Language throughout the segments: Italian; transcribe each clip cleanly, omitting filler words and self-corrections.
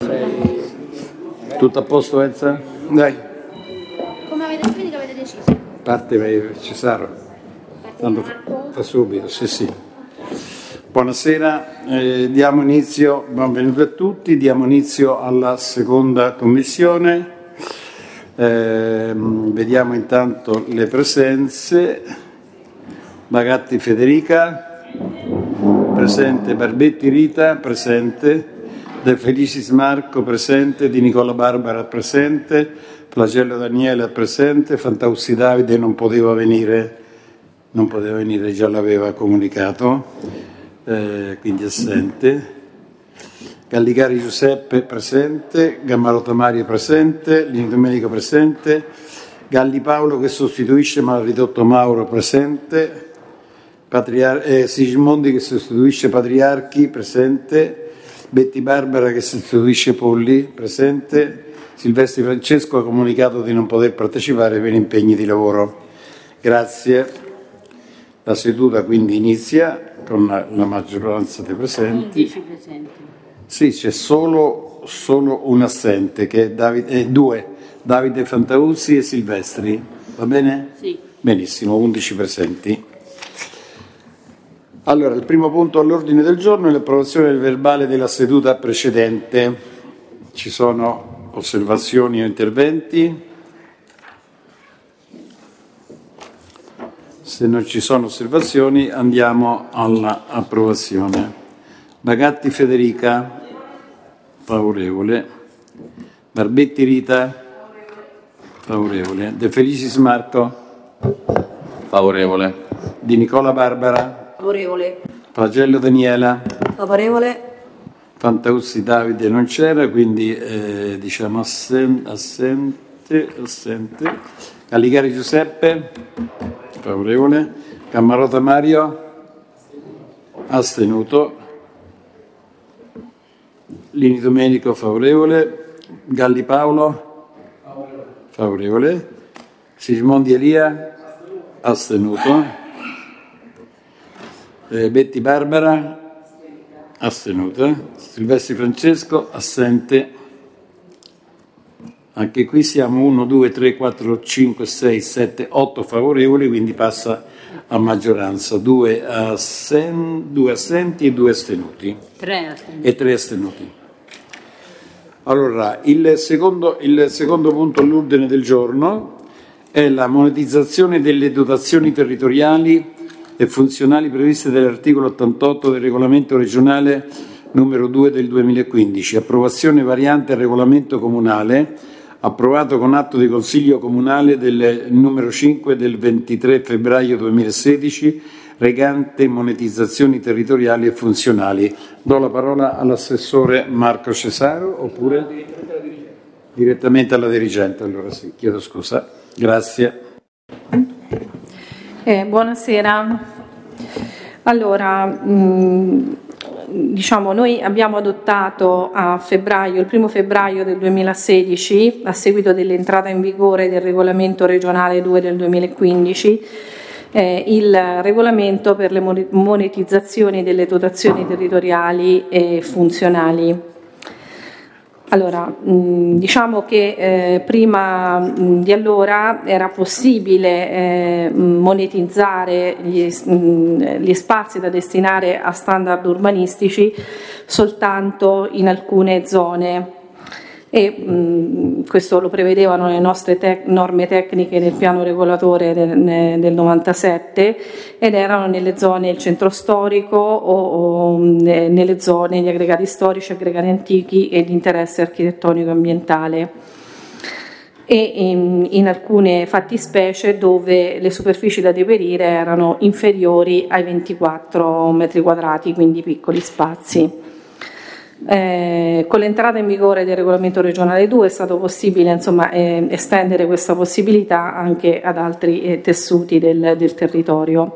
Tutto a posto, Enza? Dai. Come avete deciso? Parte Cesaro. Tanto fa subito, sì. Buonasera, diamo inizio, benvenuti a tutti, diamo inizio alla seconda commissione. Vediamo intanto le presenze. Bagatti Federica, presente. Barbetti Rita, presente. De Felicis Marco, presente. Di Nicola Barbara, presente. Flagello Daniele, presente. Fantaussi Davide non poteva venire, già l'aveva comunicato, quindi assente. Gallicari Giuseppe, presente. Gammarotta Mario, presente. Lino Domenico, presente. Galli Paolo, che sostituisce ma ha ridotto Mauro, presente. Sigismondi, che sostituisce Patriarchi, presente. Betti Barbara, che sostituisce Polli, presente. Silvestri Francesco ha comunicato di non poter partecipare per impegni di lavoro. Grazie. La seduta quindi inizia con la maggioranza dei presenti. 11 presenti. Sì, c'è solo un assente, che è due, Davide Fantauzzi e Silvestri. Va bene? Sì. Benissimo, 11 presenti. Allora, il primo punto all'ordine del giorno è l'approvazione del verbale della seduta precedente. Ci sono osservazioni o interventi? Se non ci sono osservazioni andiamo all'approvazione. Bagatti Federica, favorevole. Barbetti Rita, favorevole. De Felicis Marco, favorevole. Di Nicola Barbara, Favorevole. Flagello Daniela, Favorevole. Fantauzzi Davide non c'era, quindi diciamo assente. Gallicari Giuseppe, favorevole. Gammarotta Mario, astenuto. Lini Domenico, favorevole. Galli Paolo, favorevole. Sigismondi Elia, astenuto. Betti Barbara, astenuta. Silvestri Francesco, assente. Anche qui siamo 1, 2, 3, 4, 5, 6, 7, 8 favorevoli, quindi passa a maggioranza. 2 assenti e 2 astenuti. 3 astenuti. E 3 astenuti. Allora, il secondo punto all'ordine del giorno è la monetizzazione delle dotazioni territoriali e funzionali previste dall'articolo 88 del regolamento regionale numero 2 del 2015, approvazione variante al regolamento comunale approvato con atto di Consiglio Comunale del numero 5 del 23 febbraio 2016 recante monetizzazioni territoriali e funzionali. Do la parola all'assessore Marco Cesaro oppure direttamente alla dirigente. Allora sì, chiedo scusa. Grazie. Buonasera. Allora, diciamo, noi abbiamo adottato il 1 febbraio del 2016, a seguito dell'entrata in vigore del regolamento regionale 2 del 2015, il regolamento per le monetizzazioni delle dotazioni territoriali e funzionali. Allora, diciamo che prima di allora era possibile monetizzare gli spazi da destinare a standard urbanistici soltanto in alcune zone e questo lo prevedevano le nostre norme tecniche del piano regolatore del 97 ed erano nelle zone del centro storico o nelle zone gli aggregati storici, aggregati antichi e di interesse architettonico e ambientale e in alcune fattispecie dove le superfici da deperire erano inferiori ai 24 metri quadrati, quindi piccoli spazi. Con l'entrata in vigore del regolamento regionale 2 è stato possibile estendere questa possibilità anche ad altri tessuti del territorio.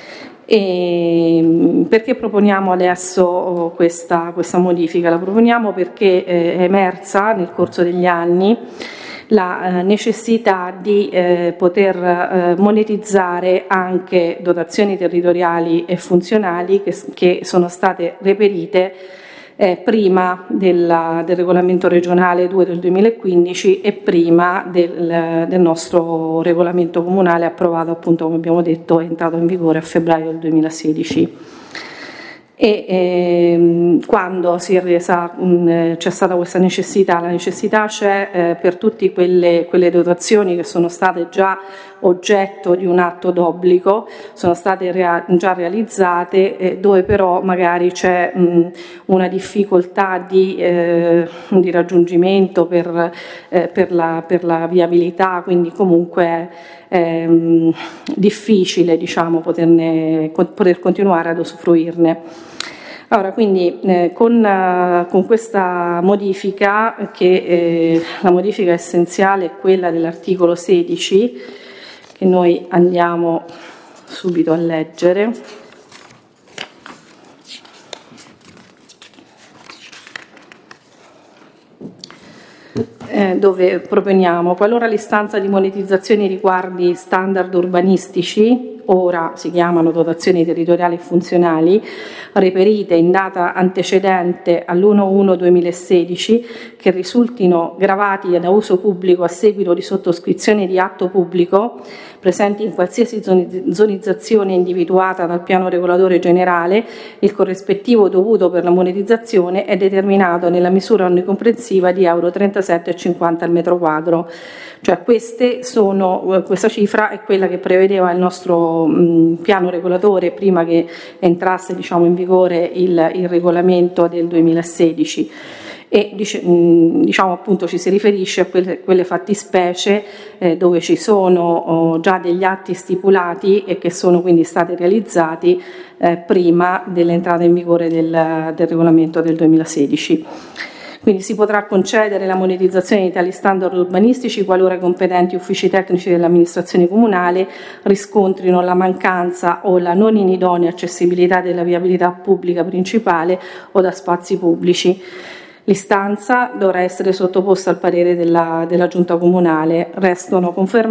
Perché proponiamo adesso questa modifica? La proponiamo perché è emersa nel corso degli anni la necessità di poter monetizzare anche dotazioni territoriali e funzionali che sono state reperite prima del regolamento regionale 2 del 2015 e prima del nostro regolamento comunale approvato, appunto, come abbiamo detto, è entrato in vigore a febbraio del 2016. E quando c'è stata questa necessità, la necessità c'è per tutte quelle dotazioni che sono state già oggetto di un atto d'obbligo, sono state già realizzate, dove però magari c'è una difficoltà di raggiungimento per la viabilità, quindi comunque è difficile, diciamo, poter continuare ad usufruirne. Allora, quindi con questa modifica, che la modifica essenziale è quella dell'articolo 16, che noi andiamo subito a leggere. Dove proponiamo, qualora l'istanza di monetizzazione riguardi standard urbanistici, ora si chiamano dotazioni territoriali e funzionali, reperite in data antecedente all'1/1/2016, che risultino gravati da uso pubblico a seguito di sottoscrizione di atto pubblico, presenti in qualsiasi zonizzazione individuata dal piano regolatore generale, il corrispettivo dovuto per la monetizzazione è determinato nella misura onnicomprensiva di euro 37,50 al metro quadro. Cioè questa cifra è quella che prevedeva il nostro piano regolatore prima che entrasse, diciamo, in vigore il regolamento del 2016. E diciamo, appunto, ci si riferisce a quelle fattispecie dove ci sono già degli atti stipulati e che sono quindi stati realizzati prima dell'entrata in vigore del regolamento del 2016. Quindi si potrà concedere la monetizzazione di tali standard urbanistici qualora i competenti uffici tecnici dell'amministrazione comunale riscontrino la mancanza o la non inidonea accessibilità della viabilità pubblica principale o da spazi pubblici. L'istanza dovrà essere sottoposta al parere della Giunta Comunale. Restano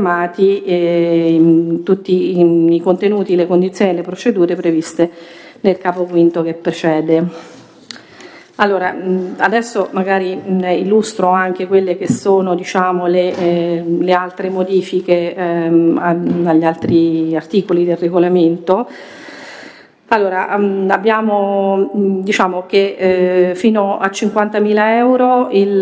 confermati tutti i contenuti, le condizioni e le procedure previste nel capo quinto che precede. Allora, adesso magari illustro anche quelle che sono, diciamo, le altre modifiche agli altri articoli del regolamento. Allora, abbiamo, diciamo che fino a 50.000 euro il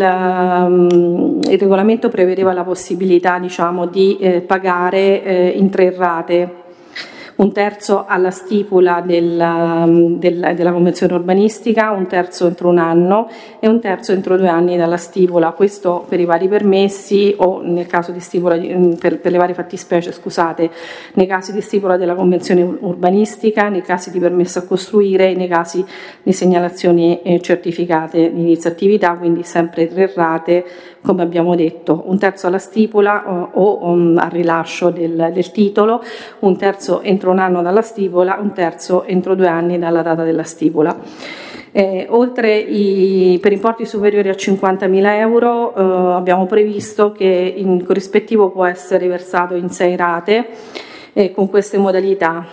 regolamento prevedeva la possibilità, diciamo, di pagare in 3 rate. Un terzo alla stipula della convenzione urbanistica, un terzo entro 1 anno e un terzo entro 2 anni dalla stipula. Questo per i vari permessi o nel caso di stipula per le varie fattispecie, scusate, nei casi di stipula della convenzione urbanistica, nei casi di permesso a costruire e nei casi di segnalazioni certificate di inizio attività, quindi sempre 3 rate, come abbiamo detto, un terzo alla stipula o al rilascio del titolo, un terzo entro 1 anno dalla stipula, un terzo entro 2 anni dalla data della stipula. Per importi superiori a 50.000 euro abbiamo previsto che il corrispettivo può essere versato in 6 rate con queste modalità.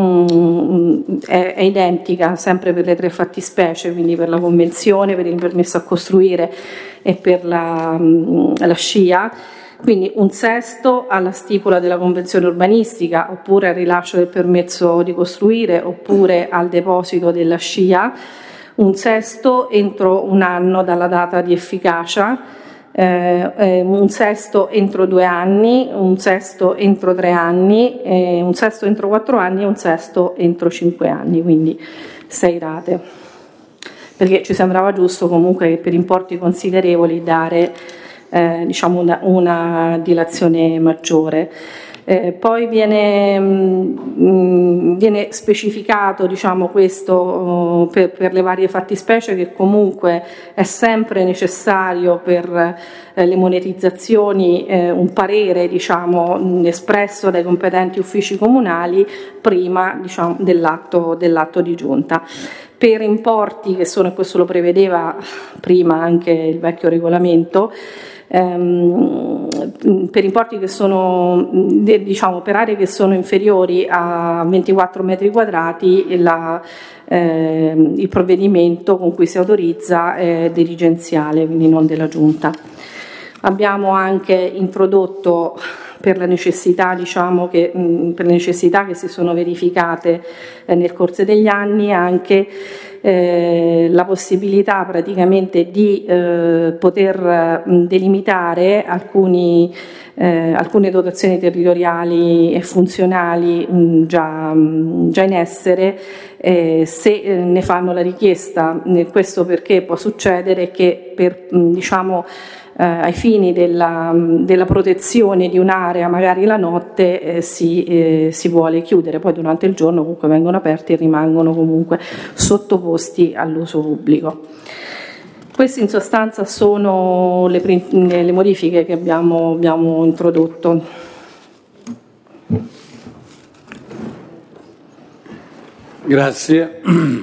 È identica sempre per le 3 fattispecie, quindi per la convenzione, per il permesso a costruire e per la SCIA. Quindi un sesto alla stipula della convenzione urbanistica, oppure al rilascio del permesso di costruire, oppure al deposito della SCIA, un sesto entro 1 anno dalla data di efficacia, un sesto entro 2 anni, un sesto entro 3 anni, un sesto entro 4 anni e un sesto entro 5 anni, quindi 6 rate. Perché ci sembrava giusto comunque che per importi considerevoli dare diciamo una dilazione maggiore. Poi viene specificato, diciamo, questo per le varie fattispecie, che comunque è sempre necessario per le monetizzazioni un parere, diciamo, espresso dai competenti uffici comunali prima, diciamo, dell'atto di giunta. Per importi che sono, e questo lo prevedeva prima anche il vecchio regolamento, per importi che sono, diciamo, per aree che sono inferiori a 24 metri quadrati, il provvedimento con cui si autorizza è dirigenziale, quindi non della Giunta. Abbiamo anche introdotto, per le necessità, diciamo, per le necessità che si sono verificate nel corso degli anni, anche la possibilità praticamente di poter delimitare alcune dotazioni territoriali e funzionali già in essere, se ne fanno la richiesta. Questo perché può succedere che ai fini della protezione di un'area, magari la notte si vuole chiudere, poi durante il giorno comunque vengono aperti e rimangono comunque sottoposti all'uso pubblico. Queste in sostanza sono le modifiche che abbiamo introdotto. Grazie.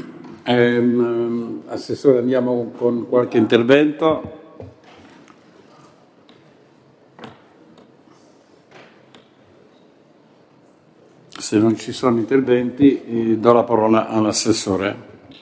Assessore, andiamo con qualche intervento. Se non ci sono interventi, do la parola all'assessore.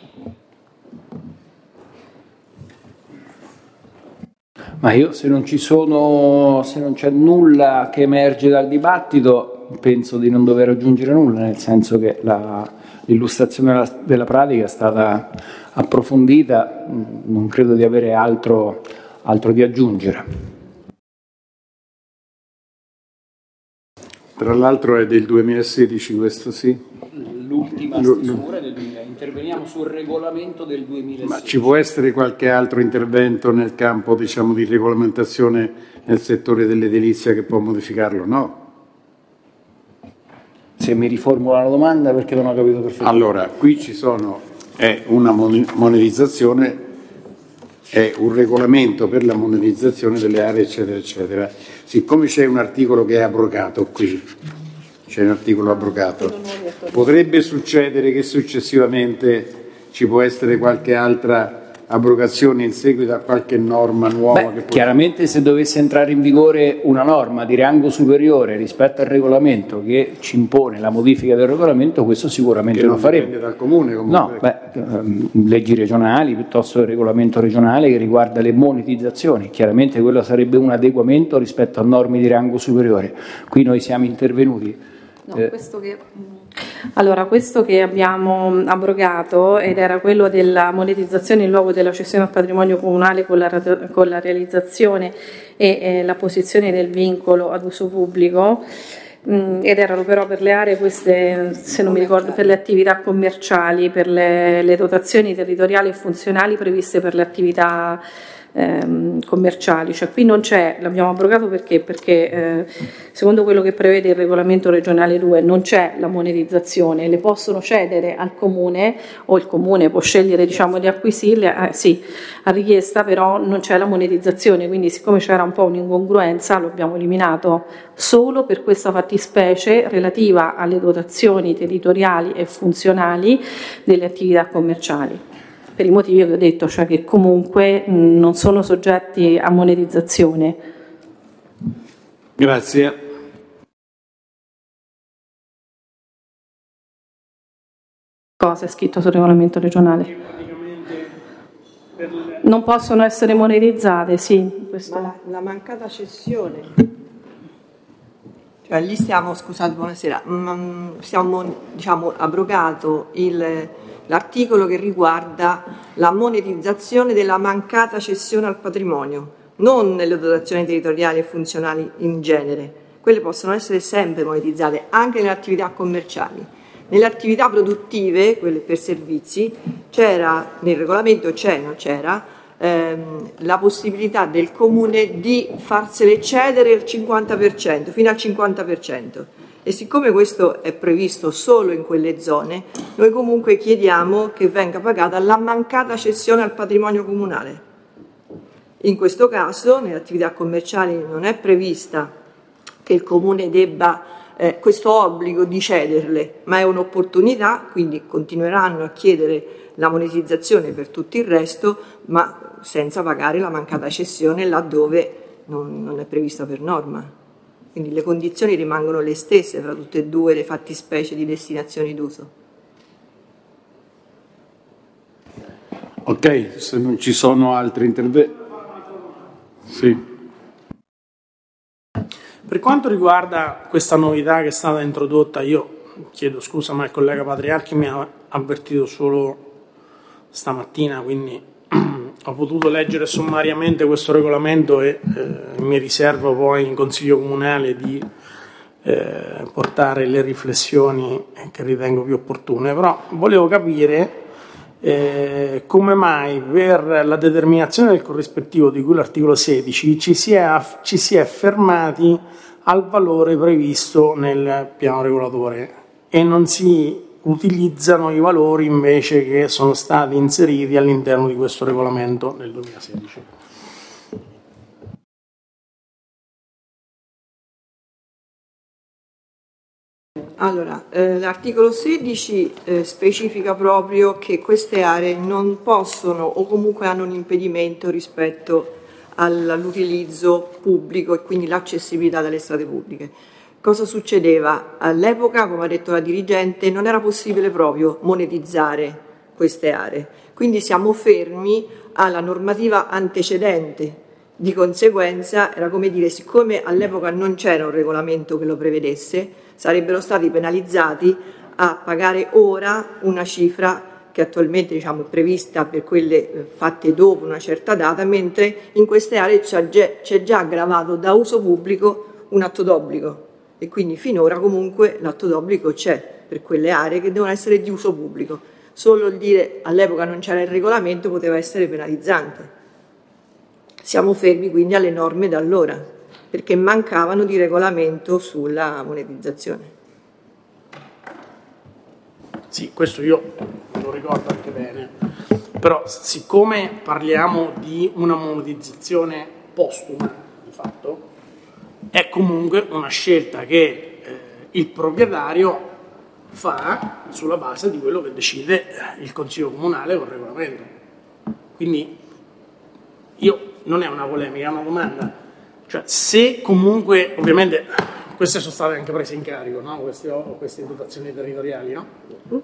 Ma io, se non c'è nulla che emerge dal dibattito, penso di non dover aggiungere nulla, nel senso che l'illustrazione della pratica è stata approfondita, non credo di avere altro di aggiungere. Tra l'altro è del 2016 questo, sì? L'ultima stesura del 2000, interveniamo sul regolamento del 2016. Ma ci può essere qualche altro intervento nel campo, diciamo, di regolamentazione nel settore dell'edilizia che può modificarlo? No? Se mi riformula la domanda, perché non ho capito perfettamente. Allora, qui è una monetizzazione, è un regolamento per la monetizzazione delle aree, eccetera, eccetera. Siccome c'è un articolo che è abrogato qui, c'è un articolo abrogato, potrebbe succedere che successivamente ci può essere qualche altra abrogazione in seguito a qualche norma nuova? Chiaramente, se dovesse entrare in vigore una norma di rango superiore rispetto al regolamento che ci impone la modifica del regolamento, questo sicuramente lo faremo. Dipende dal comune comunque. No, leggi regionali piuttosto che il regolamento regionale che riguarda le monetizzazioni. Chiaramente quello sarebbe un adeguamento rispetto a norme di rango superiore. Qui noi siamo intervenuti. Questo che abbiamo abrogato, ed era quello della monetizzazione in luogo della cessione al patrimonio comunale con la realizzazione e la posizione del vincolo ad uso pubblico, ed erano però per le aree queste, se non mi ricordo, per le attività commerciali, per le dotazioni territoriali e funzionali previste per le attività commerciali. Cioè qui non c'è, l'abbiamo abrogato perché secondo quello che prevede il regolamento regionale 2 non c'è la monetizzazione, le possono cedere al comune o il comune può scegliere, diciamo, di acquisirle, sì, a richiesta, però non c'è la monetizzazione, quindi siccome c'era un po' un'incongruenza lo abbiamo eliminato solo per questa fattispecie relativa alle dotazioni territoriali e funzionali delle attività commerciali, per i motivi che ho detto, cioè che comunque non sono soggetti a monetizzazione. Grazie. Cosa è scritto sul regolamento regionale? Non possono essere monetizzate, sì. Ma la mancata cessione, cioè lì stiamo, scusate, buonasera, stiamo, diciamo, abrogato l'articolo che riguarda la monetizzazione della mancata cessione al patrimonio, non nelle dotazioni territoriali e funzionali in genere. Quelle possono essere sempre monetizzate, anche nelle attività commerciali. Nelle attività produttive, quelle per servizi, c'era, nel regolamento non c'era, la possibilità del comune di farsele cedere il 50%, fino al 50%. E siccome questo è previsto solo in quelle zone, noi comunque chiediamo che venga pagata la mancata cessione al patrimonio comunale. In questo caso, nelle attività commerciali non è prevista che il comune debba questo obbligo di cederle, ma è un'opportunità, quindi continueranno a chiedere la monetizzazione per tutto il resto, ma senza pagare la mancata cessione laddove non è prevista per norma. Quindi le condizioni rimangono le stesse fra tutte e due le fattispecie di destinazioni d'uso. Ok, se non ci sono altri interventi. Sì. Per quanto riguarda questa novità che è stata introdotta, io chiedo scusa, ma il collega Patriarchi mi ha avvertito solo stamattina, quindi ho potuto leggere sommariamente questo regolamento e mi riservo poi in Consiglio Comunale di portare le riflessioni che ritengo più opportune, però volevo capire come mai per la determinazione del corrispettivo di cui l'articolo 16 ci si è fermati al valore previsto nel piano regolatore e non si utilizzano i valori invece che sono stati inseriti all'interno di questo regolamento nel 2016. Allora, l'articolo 16 specifica proprio che queste aree non possono o comunque hanno un impedimento rispetto all'utilizzo pubblico e quindi l'accessibilità delle strade pubbliche. Cosa succedeva? All'epoca, come ha detto la dirigente, non era possibile proprio monetizzare queste aree, quindi siamo fermi alla normativa antecedente. Di conseguenza era come dire, siccome all'epoca non c'era un regolamento che lo prevedesse, sarebbero stati penalizzati a pagare ora una cifra che attualmente è prevista per quelle fatte dopo una certa data, mentre in queste aree c'è già gravato da uso pubblico un atto d'obbligo e quindi finora comunque l'atto d'obbligo c'è per quelle aree che devono essere di uso pubblico. Solo il dire all'epoca non c'era il regolamento poteva essere penalizzante. Siamo fermi quindi alle norme da allora, perché mancavano di regolamento sulla monetizzazione. Sì, questo io lo ricordo anche bene, però siccome parliamo di una monetizzazione postuma, di fatto, è comunque una scelta che il proprietario fa sulla base di quello che decide il Consiglio Comunale con il regolamento. Quindi non è una polemica, è una domanda. Cioè, se comunque, ovviamente, queste sono state anche prese in carico, no? Queste dotazioni territoriali, no?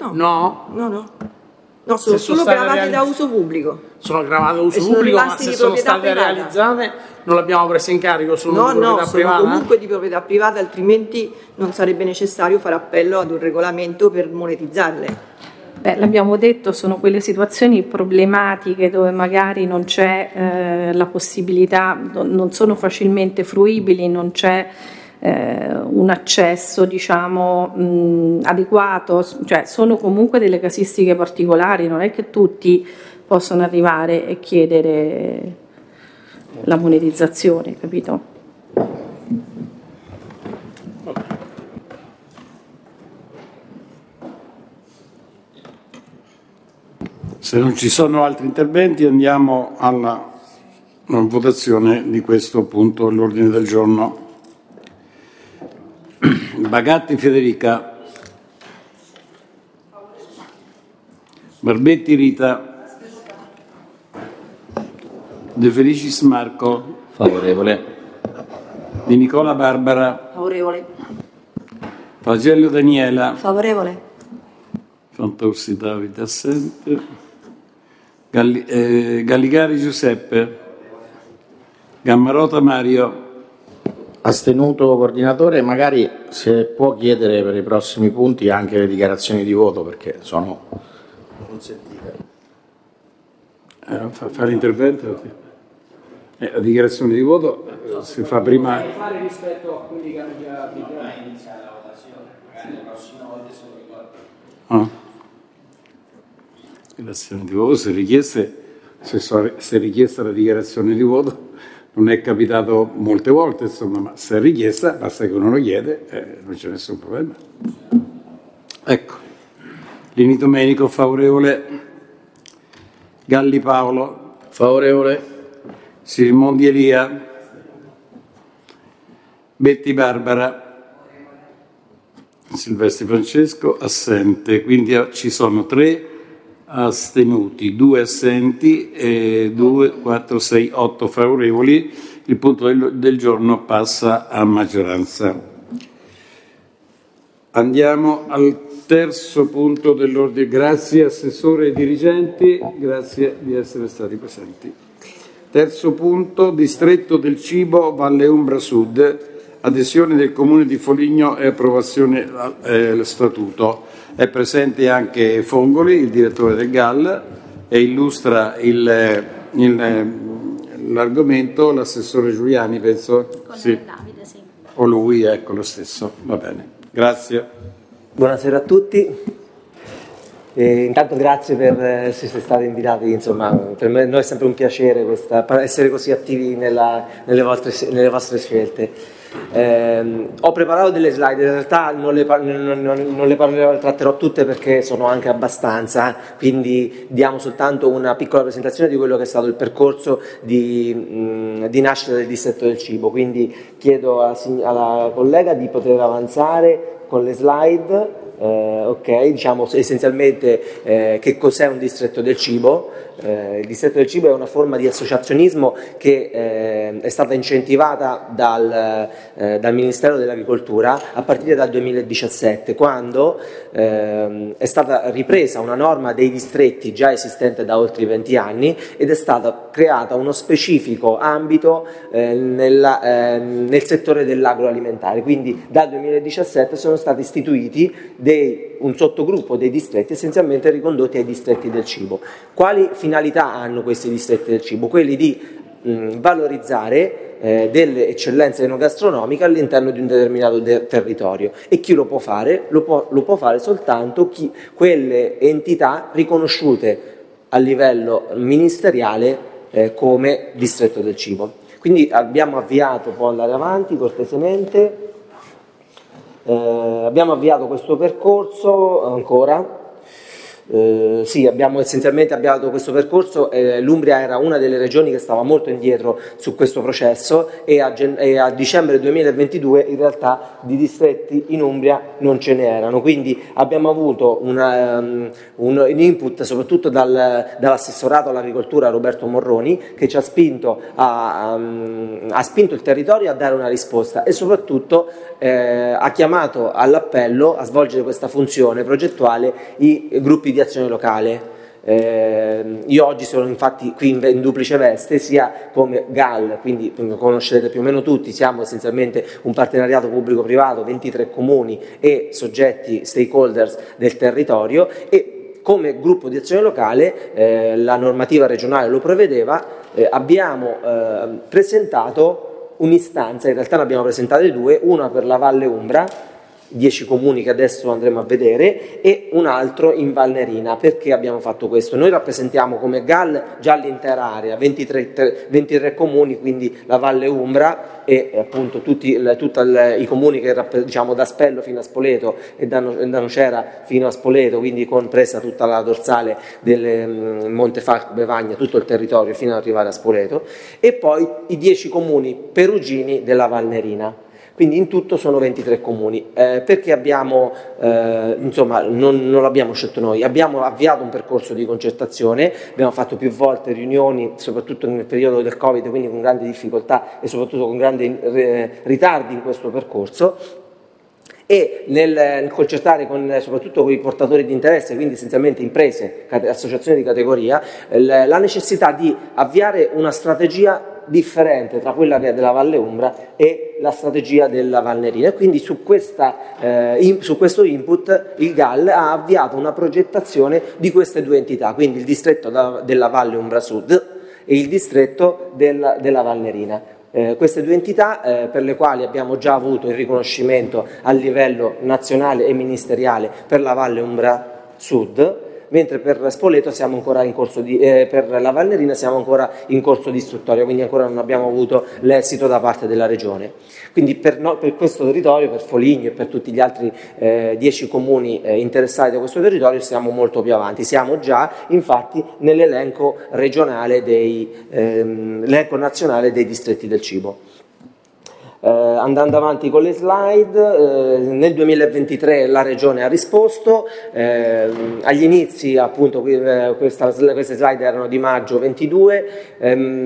No, sono solo gravate da uso pubblico. Sono gravate da uso pubblico, ma se sono state realizzate non l'abbiamo prese in carico, sono di proprietà privata? Sono comunque di proprietà privata, altrimenti non sarebbe necessario fare appello ad un regolamento per monetizzarle. L'abbiamo detto, sono quelle situazioni problematiche dove magari non c'è la possibilità, non sono facilmente fruibili, non c'è un accesso adeguato, cioè sono comunque delle casistiche particolari, non è che tutti possono arrivare e chiedere la monetizzazione, capito? Se non ci sono altri interventi andiamo alla votazione di questo punto all'ordine del giorno. Bagatti Federica. Barbetti Rita. De Felicis Marco. Favorevole. Di Nicola Barbara. Favorevole. Pagello Daniela. Favorevole. Fantozzi Davide assente. Galligari Giuseppe. Gammarota Mario. Astenuto coordinatore, magari se può chiedere per i prossimi punti anche le dichiarazioni di voto perché sono consentite. Fa l'intervento? La dichiarazione di voto si fa prima. Fare rispetto a quelli che hanno già iniziare la votazione, magari la prossima volta se lo ricordo. Dichiarazione di voto, se è richiesta la dichiarazione di voto, non è capitato molte volte, insomma, ma se è richiesta, basta che uno lo chiede, non c'è nessun problema. Ecco, Lini Domenico favorevole, Galli Paolo Favorevole. Sirimondi Elia, Betti Barbara, Silvestri Francesco assente, quindi ci sono 3 astenuti, 2 assenti e 2, 4, 6, 8 favorevoli. Il punto del giorno passa a maggioranza. Andiamo al terzo punto dell'ordine. Grazie Assessore e dirigenti, grazie di essere stati presenti. Terzo punto, Distretto del Cibo Valle Umbra Sud, adesione del Comune di Foligno e approvazione del Statuto. È presente anche Fongoli, il direttore del GAL, e illustra l'argomento l'assessore Giuliani, penso. Sì. Davide, sì. O lui, ecco, lo stesso. Va bene. Grazie. Buonasera a tutti. Intanto grazie per essere stati invitati, insomma, per noi è sempre un piacere essere così attivi nelle vostre scelte. Ho preparato delle slide, in realtà non le tratterò tutte perché sono anche abbastanza, quindi diamo soltanto una piccola presentazione di quello che è stato il percorso di nascita del distretto del cibo, quindi chiedo alla collega di poter avanzare con le slide. Ok, diciamo essenzialmente che cos'è un distretto del cibo. Il distretto del cibo è una forma di associazionismo che è stata incentivata dal Ministero dell'Agricoltura a partire dal 2017, quando è stata ripresa una norma dei distretti già esistente da oltre 20 anni ed è stata creata uno specifico ambito nel settore dell'agroalimentare. Quindi dal 2017 sono stati istituiti un sottogruppo dei distretti essenzialmente ricondotti ai distretti del cibo. Quali finalità hanno questi distretti del cibo? Quelli di valorizzare delle eccellenze enogastronomiche all'interno di un determinato territorio. E chi lo può fare? Lo può fare soltanto quelle entità riconosciute a livello ministeriale come distretto del cibo. Quindi abbiamo avviato, può andare avanti cortesemente. Abbiamo avviato questo percorso ancora. Sì, abbiamo essenzialmente avviato questo percorso. L'Umbria era una delle regioni che stava molto indietro su questo processo e a dicembre 2022 in realtà di distretti in Umbria non ce n'erano, quindi abbiamo avuto un input soprattutto dall'assessorato all'agricoltura Roberto Morroni, che ci ha spinto ha spinto il territorio a dare una risposta e soprattutto ha chiamato all'appello a svolgere questa funzione progettuale i gruppi di azione locale. Io oggi sono infatti qui in duplice veste, sia come GAL, quindi conoscerete più o meno tutti, siamo essenzialmente un partenariato pubblico-privato, 23 comuni e soggetti stakeholders del territorio, e come gruppo di azione locale, la normativa regionale lo prevedeva, abbiamo presentato un'istanza, in realtà ne abbiamo presentate due, una per la Valle Umbra, 10 comuni che adesso andremo a vedere, e un altro in Valnerina. Perché abbiamo fatto questo? Noi rappresentiamo come GAL già l'intera area, 23 comuni, quindi la Valle Umbra e appunto tutti i comuni che diciamo da Spello fino a Spoleto e da Nocera fino a Spoleto, quindi compresa tutta la dorsale del Montefalco, Bevagna, tutto il territorio fino ad arrivare a Spoleto, e poi i 10 comuni perugini della Valnerina. Quindi in tutto sono 23 comuni. Perché abbiamo, insomma, non l'abbiamo scelto noi, abbiamo avviato un percorso di concertazione, abbiamo fatto più volte riunioni, soprattutto nel periodo del Covid, quindi con grandi difficoltà e soprattutto con grandi ritardi in questo percorso, e nel concertare soprattutto con i portatori di interesse, quindi essenzialmente imprese, associazioni di categoria, la necessità di avviare una strategia differente tra quella che è della Valle Umbra e la strategia della Valnerina, e quindi su questo input il GAL ha avviato una progettazione di queste due entità, quindi il distretto della Valle Umbra Sud e il distretto della Valnerina. Queste due entità per le quali abbiamo già avuto il riconoscimento a livello nazionale e ministeriale per la Valle Umbra Sud, mentre per Spoleto siamo ancora in corso per la Valnerina siamo ancora in corso di istruttoria, quindi ancora non abbiamo avuto l'esito da parte della Regione. Quindi per questo territorio, per Foligno e per tutti gli altri 10 comuni interessati da questo territorio, siamo molto più avanti. Siamo già infatti nell'elenco regionale l'elenco nazionale dei distretti del cibo. Andando avanti con le slide, nel 2023 la Regione ha risposto, agli inizi appunto queste slide erano di maggio 22,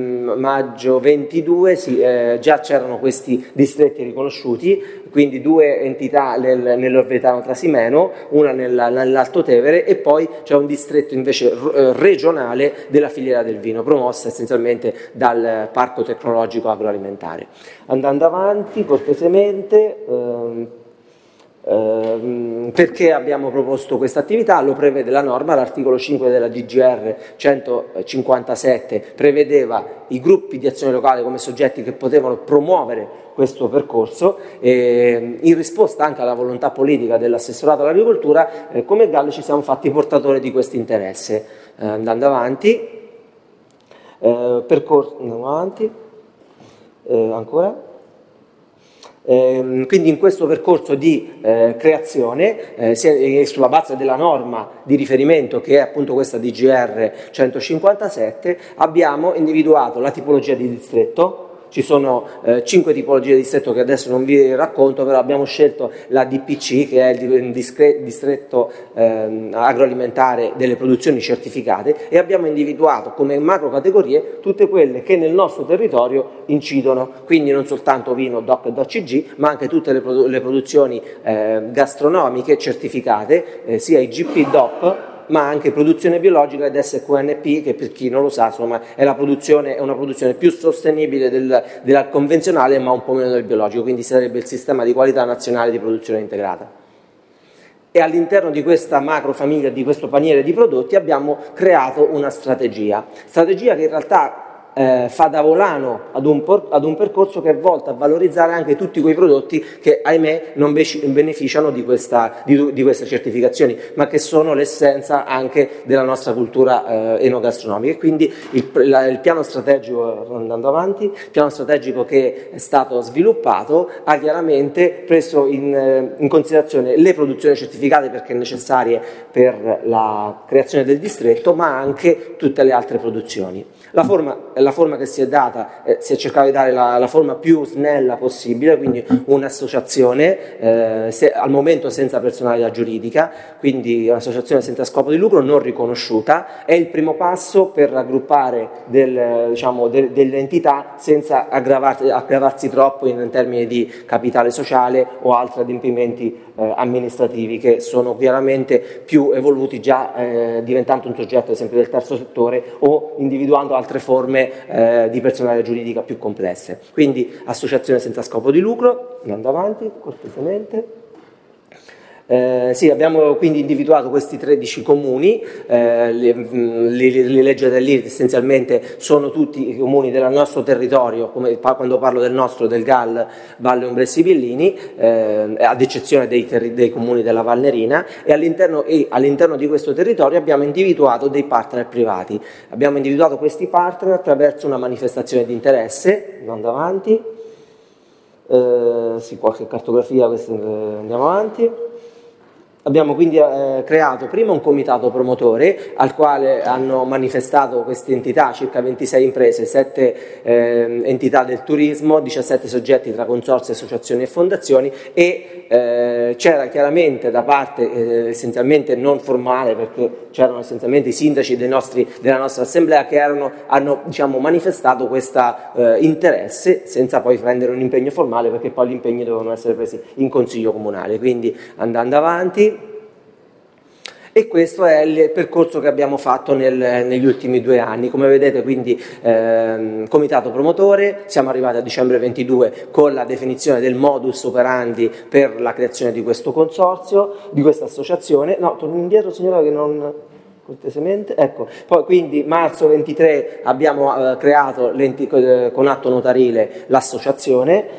già c'erano questi distretti riconosciuti, quindi 2 entità nell'Orvetano Trasimeno, una nell'Alto Tevere e poi c'è un distretto invece regionale della filiera del vino, promossa essenzialmente dal Parco Tecnologico Agroalimentare. Andando avanti cortesemente, perché abbiamo proposto questa attività? Lo prevede la norma, l'articolo 5 della DGR 157 prevedeva i gruppi di azione locale come soggetti che potevano promuovere questo percorso, in risposta anche alla volontà politica dell'assessorato all'agricoltura, come GAL ci siamo fatti portatori di questo interesse. Andando avanti, andiamo avanti. Ancora? Quindi in questo percorso di creazione, sulla base della norma di riferimento che è appunto questa DGR 157, abbiamo individuato la tipologia di distretto. Ci sono 5 tipologie di distretto che adesso non vi racconto, però abbiamo scelto la DPC, che è il distretto agroalimentare delle produzioni certificate, e abbiamo individuato come macro categorie tutte quelle che nel nostro territorio incidono, quindi non soltanto vino, DOC e DOCG, ma anche tutte le produzioni gastronomiche certificate, sia IGP, DOP, ma anche produzione biologica ed SQNP, che per chi non lo sa insomma è una produzione più sostenibile della convenzionale, ma un po' meno del biologico, quindi sarebbe il sistema di qualità nazionale di produzione integrata. E all'interno di questa macro famiglia, di questo paniere di prodotti, abbiamo creato una strategia che in realtà fa da volano ad un percorso che è volto a valorizzare anche tutti quei prodotti che ahimè non beneficiano di queste certificazioni, ma che sono l'essenza anche della nostra cultura enogastronomica. E quindi il piano strategico, andando avanti, il piano strategico che è stato sviluppato ha chiaramente preso in considerazione le produzioni certificate, perché necessarie per la creazione del distretto, ma anche tutte le altre produzioni. La forma che si è data, si è cercato di dare la forma più snella possibile, quindi un'associazione al momento senza personalità giuridica, quindi un'associazione senza scopo di lucro non riconosciuta. È il primo passo per raggruppare delle entità senza aggravarsi troppo in termini di capitale sociale o altri adempimenti amministrativi, che sono chiaramente più evoluti già diventando un soggetto ad esempio del terzo settore o individuando altre forme di personalità giuridica più complesse. Quindi associazione senza scopo di lucro. Andando avanti cortesemente. Sì, abbiamo quindi individuato questi 13 comuni, li leggete lì, essenzialmente sono tutti i comuni del nostro territorio, come quando parlo del nostro, del GAL, Valle Umbresi Villini, ad eccezione dei comuni della Valnerina, e all'interno di questo territorio abbiamo individuato dei partner privati. Abbiamo individuato questi partner attraverso una manifestazione di interesse. Andando avanti, sì, qualche cartografia, andiamo avanti. Abbiamo quindi creato prima un comitato promotore al quale hanno manifestato queste entità, circa 26 imprese, 7 entità del turismo, 17 soggetti tra consorzi, associazioni e fondazioni, e c'era chiaramente da parte essenzialmente non formale, perché c'erano essenzialmente i sindaci della nostra assemblea che hanno manifestato questo interesse senza poi prendere un impegno formale, perché poi gli impegni dovevano essere presi in consiglio comunale. Quindi andando avanti. E questo è il percorso che abbiamo fatto negli ultimi 2 anni. Come vedete, quindi comitato promotore, siamo arrivati a dicembre 22 con la definizione del modus operandi per la creazione di questo consorzio, di questa associazione. No, torno indietro signora, che non... cortesemente, ecco. Poi quindi marzo 23 abbiamo creato con atto notarile l'associazione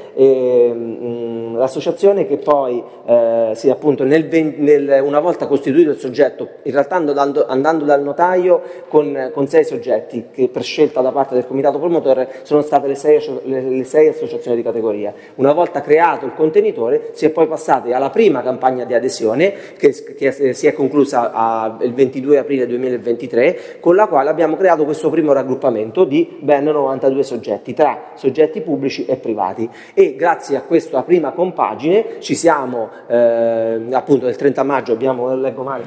che poi appunto una volta costituito il soggetto, in realtà andando dal notaio con 6 soggetti che per scelta da parte del comitato promotore sono state le 6 associazioni di categoria. Una volta creato il contenitore si è poi passati alla prima campagna di adesione che si è conclusa il 22 aprile aprile 2023, con la quale abbiamo creato questo primo raggruppamento di ben 92 soggetti, tra soggetti pubblici e privati, e grazie a questa prima compagine ci siamo, appunto il 30 maggio abbiamo, leggo male,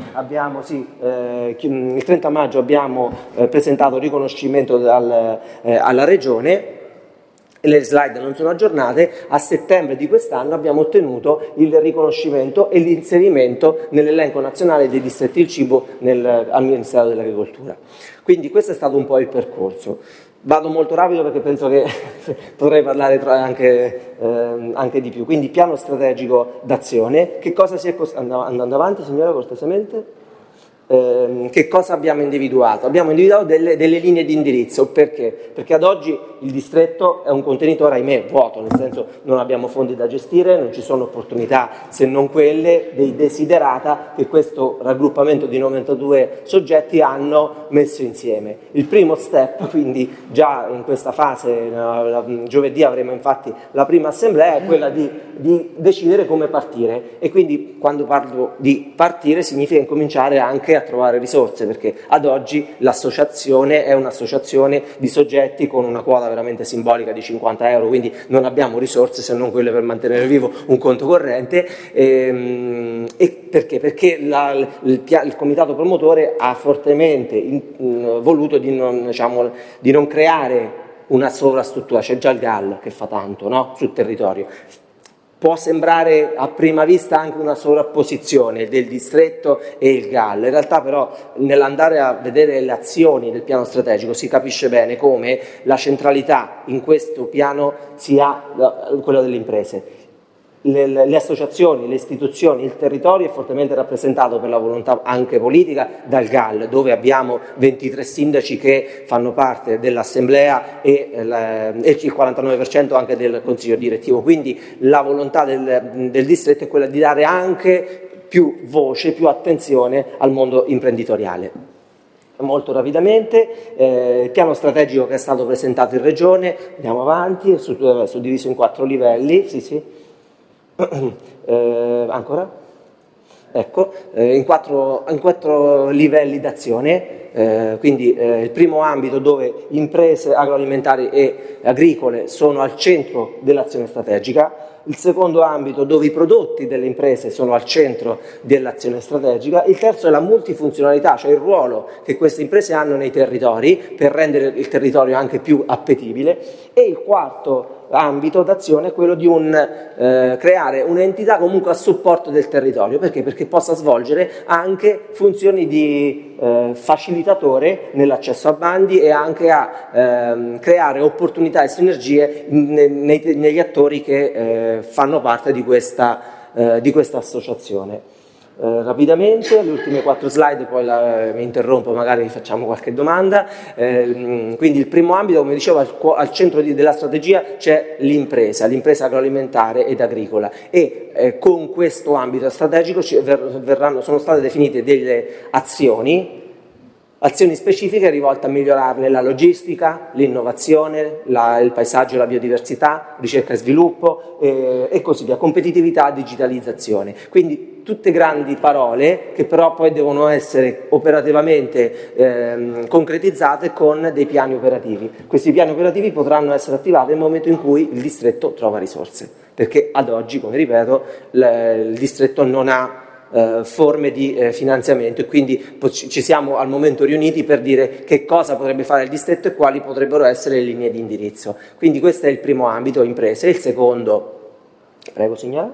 il 30 maggio abbiamo presentato riconoscimento alla Regione. Le slide non sono aggiornate. A settembre di quest'anno abbiamo ottenuto il riconoscimento e l'inserimento nell'elenco nazionale dei distretti del cibo al Ministero dell'Agricoltura. Quindi questo è stato un po' il percorso. Vado molto rapido perché penso che potrei parlare anche di più. Quindi piano strategico d'azione. Che cosa si è andando avanti, signora, cortesemente? Che cosa abbiamo individuato? Abbiamo individuato delle linee di indirizzo. Perché? Perché ad oggi il distretto è un contenitore, ahimè, vuoto, nel senso non abbiamo fondi da gestire, non ci sono opportunità se non quelle dei desiderata che questo raggruppamento di 92 soggetti hanno messo insieme. Il primo step, quindi già in questa fase, giovedì avremo infatti la prima assemblea, è quella di decidere come partire, e quindi quando parlo di partire significa incominciare anche a trovare risorse, perché ad oggi l'associazione è un'associazione di soggetti con una quota veramente simbolica di 50 euro, quindi non abbiamo risorse se non quelle per mantenere vivo un conto corrente. E perché? Perché il comitato promotore ha fortemente voluto di non creare una sovrastruttura. C'è già il GAL che fa tanto, no? Sul territorio. Può sembrare a prima vista anche una sovrapposizione del distretto e il GAL, in realtà però nell'andare a vedere le azioni del piano strategico si capisce bene come la centralità in questo piano sia quella delle imprese. Le associazioni, le istituzioni, il territorio è fortemente rappresentato per la volontà anche politica dal GAL, dove abbiamo 23 sindaci che fanno parte dell'assemblea e il 49% anche del consiglio direttivo, quindi la volontà del distretto è quella di dare anche più voce, più attenzione al mondo imprenditoriale. Molto rapidamente, il piano strategico che è stato presentato in Regione, andiamo avanti, è suddiviso in 4 livelli, sì. Ancora? Ecco, in quattro livelli d'azione, quindi il primo ambito dove imprese agroalimentari e agricole sono al centro dell'azione strategica, il secondo ambito dove i prodotti delle imprese sono al centro dell'azione strategica, il terzo è la multifunzionalità, cioè il ruolo che queste imprese hanno nei territori per rendere il territorio anche più appetibile, e il quarto ambito d'azione è quello di creare un'entità comunque a supporto del territorio. Perché? Perché possa svolgere anche funzioni di facilitatore nell'accesso a bandi e anche a creare opportunità e sinergie negli attori che fanno parte di questa associazione. Rapidamente, le ultime 4 slide, poi mi interrompo, magari facciamo qualche domanda. Quindi il primo ambito, come dicevo, al centro della strategia c'è l'impresa agroalimentare ed agricola, e con questo ambito strategico sono state definite delle azioni specifiche rivolte a migliorarne la logistica, l'innovazione, il paesaggio e la biodiversità, ricerca e sviluppo e così via, competitività, digitalizzazione. Quindi tutte grandi parole che però poi devono essere operativamente concretizzate con dei piani operativi. Questi piani operativi potranno essere attivati nel momento in cui il distretto trova risorse, perché ad oggi, come ripeto, il distretto non ha forme di finanziamento, e quindi ci siamo al momento riuniti per dire che cosa potrebbe fare il distretto e quali potrebbero essere le linee di indirizzo. Quindi questo è il primo ambito, imprese. Il secondo, prego signora,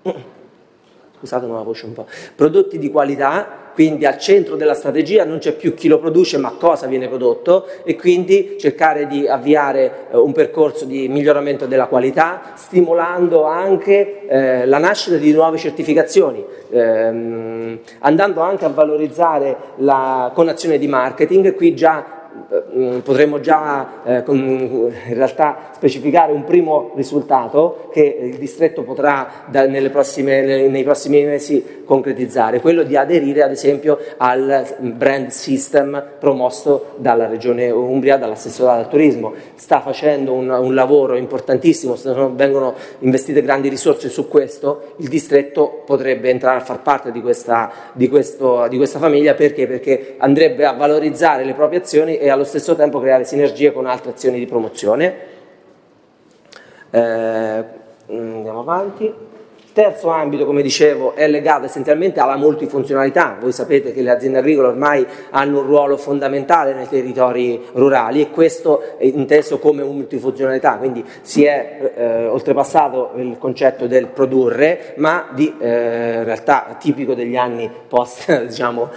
scusate una voce un po', prodotti di qualità. Quindi al centro della strategia non c'è più chi lo produce ma cosa viene prodotto, e quindi cercare di avviare un percorso di miglioramento della qualità, stimolando anche la nascita di nuove certificazioni, andando anche a valorizzare con azione di marketing. Qui già potremmo già in realtà specificare un primo risultato che il distretto potrà nei prossimi mesi concretizzare, quello di aderire ad esempio al brand system promosso dalla Regione Umbria, dall'assessorato al turismo. Sta facendo un lavoro importantissimo, vengono investite grandi risorse su questo, il distretto potrebbe entrare a far parte di questa famiglia. Perché andrebbe a valorizzare le proprie azioni e allo stesso tempo creare sinergie con altre azioni di promozione. Andiamo avanti. Terzo ambito, come dicevo, è legato essenzialmente alla multifunzionalità. Voi sapete che le aziende agricole ormai hanno un ruolo fondamentale nei territori rurali e questo è inteso come multifunzionalità, quindi si è oltrepassato il concetto del produrre, ma in realtà tipico degli anni post, diciamo,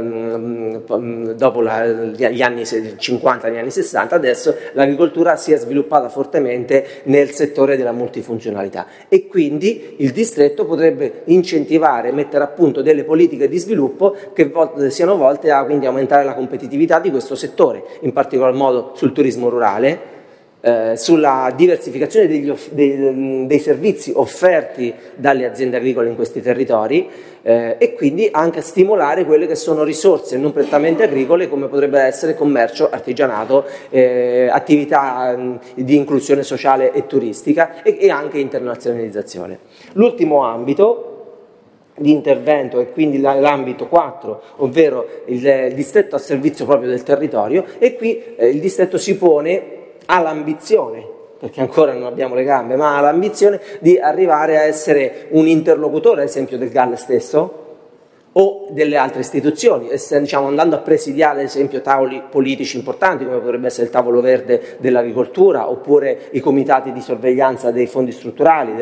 dopo gli anni 50, gli anni 60, adesso l'agricoltura si è sviluppata fortemente nel settore della multifunzionalità e quindi il distretto potrebbe incentivare, mettere a punto delle politiche di sviluppo che siano volte a quindi aumentare la competitività di questo settore, in particolar modo sul turismo rurale, sulla diversificazione dei servizi offerti dalle aziende agricole in questi territori e quindi anche a stimolare quelle che sono risorse non prettamente agricole come potrebbe essere commercio, artigianato, attività di inclusione sociale e turistica e anche internazionalizzazione. L'ultimo ambito di intervento è quindi l'ambito 4, ovvero il distretto a servizio proprio del territorio e qui il distretto si pone ha l'ambizione, perché ancora non abbiamo le gambe, ma ha l'ambizione di arrivare a essere un interlocutore, ad esempio, del GAL stesso o delle altre istituzioni, diciamo, andando a presidiare ad esempio tavoli politici importanti come potrebbe essere il tavolo verde dell'agricoltura oppure i comitati di sorveglianza dei fondi strutturali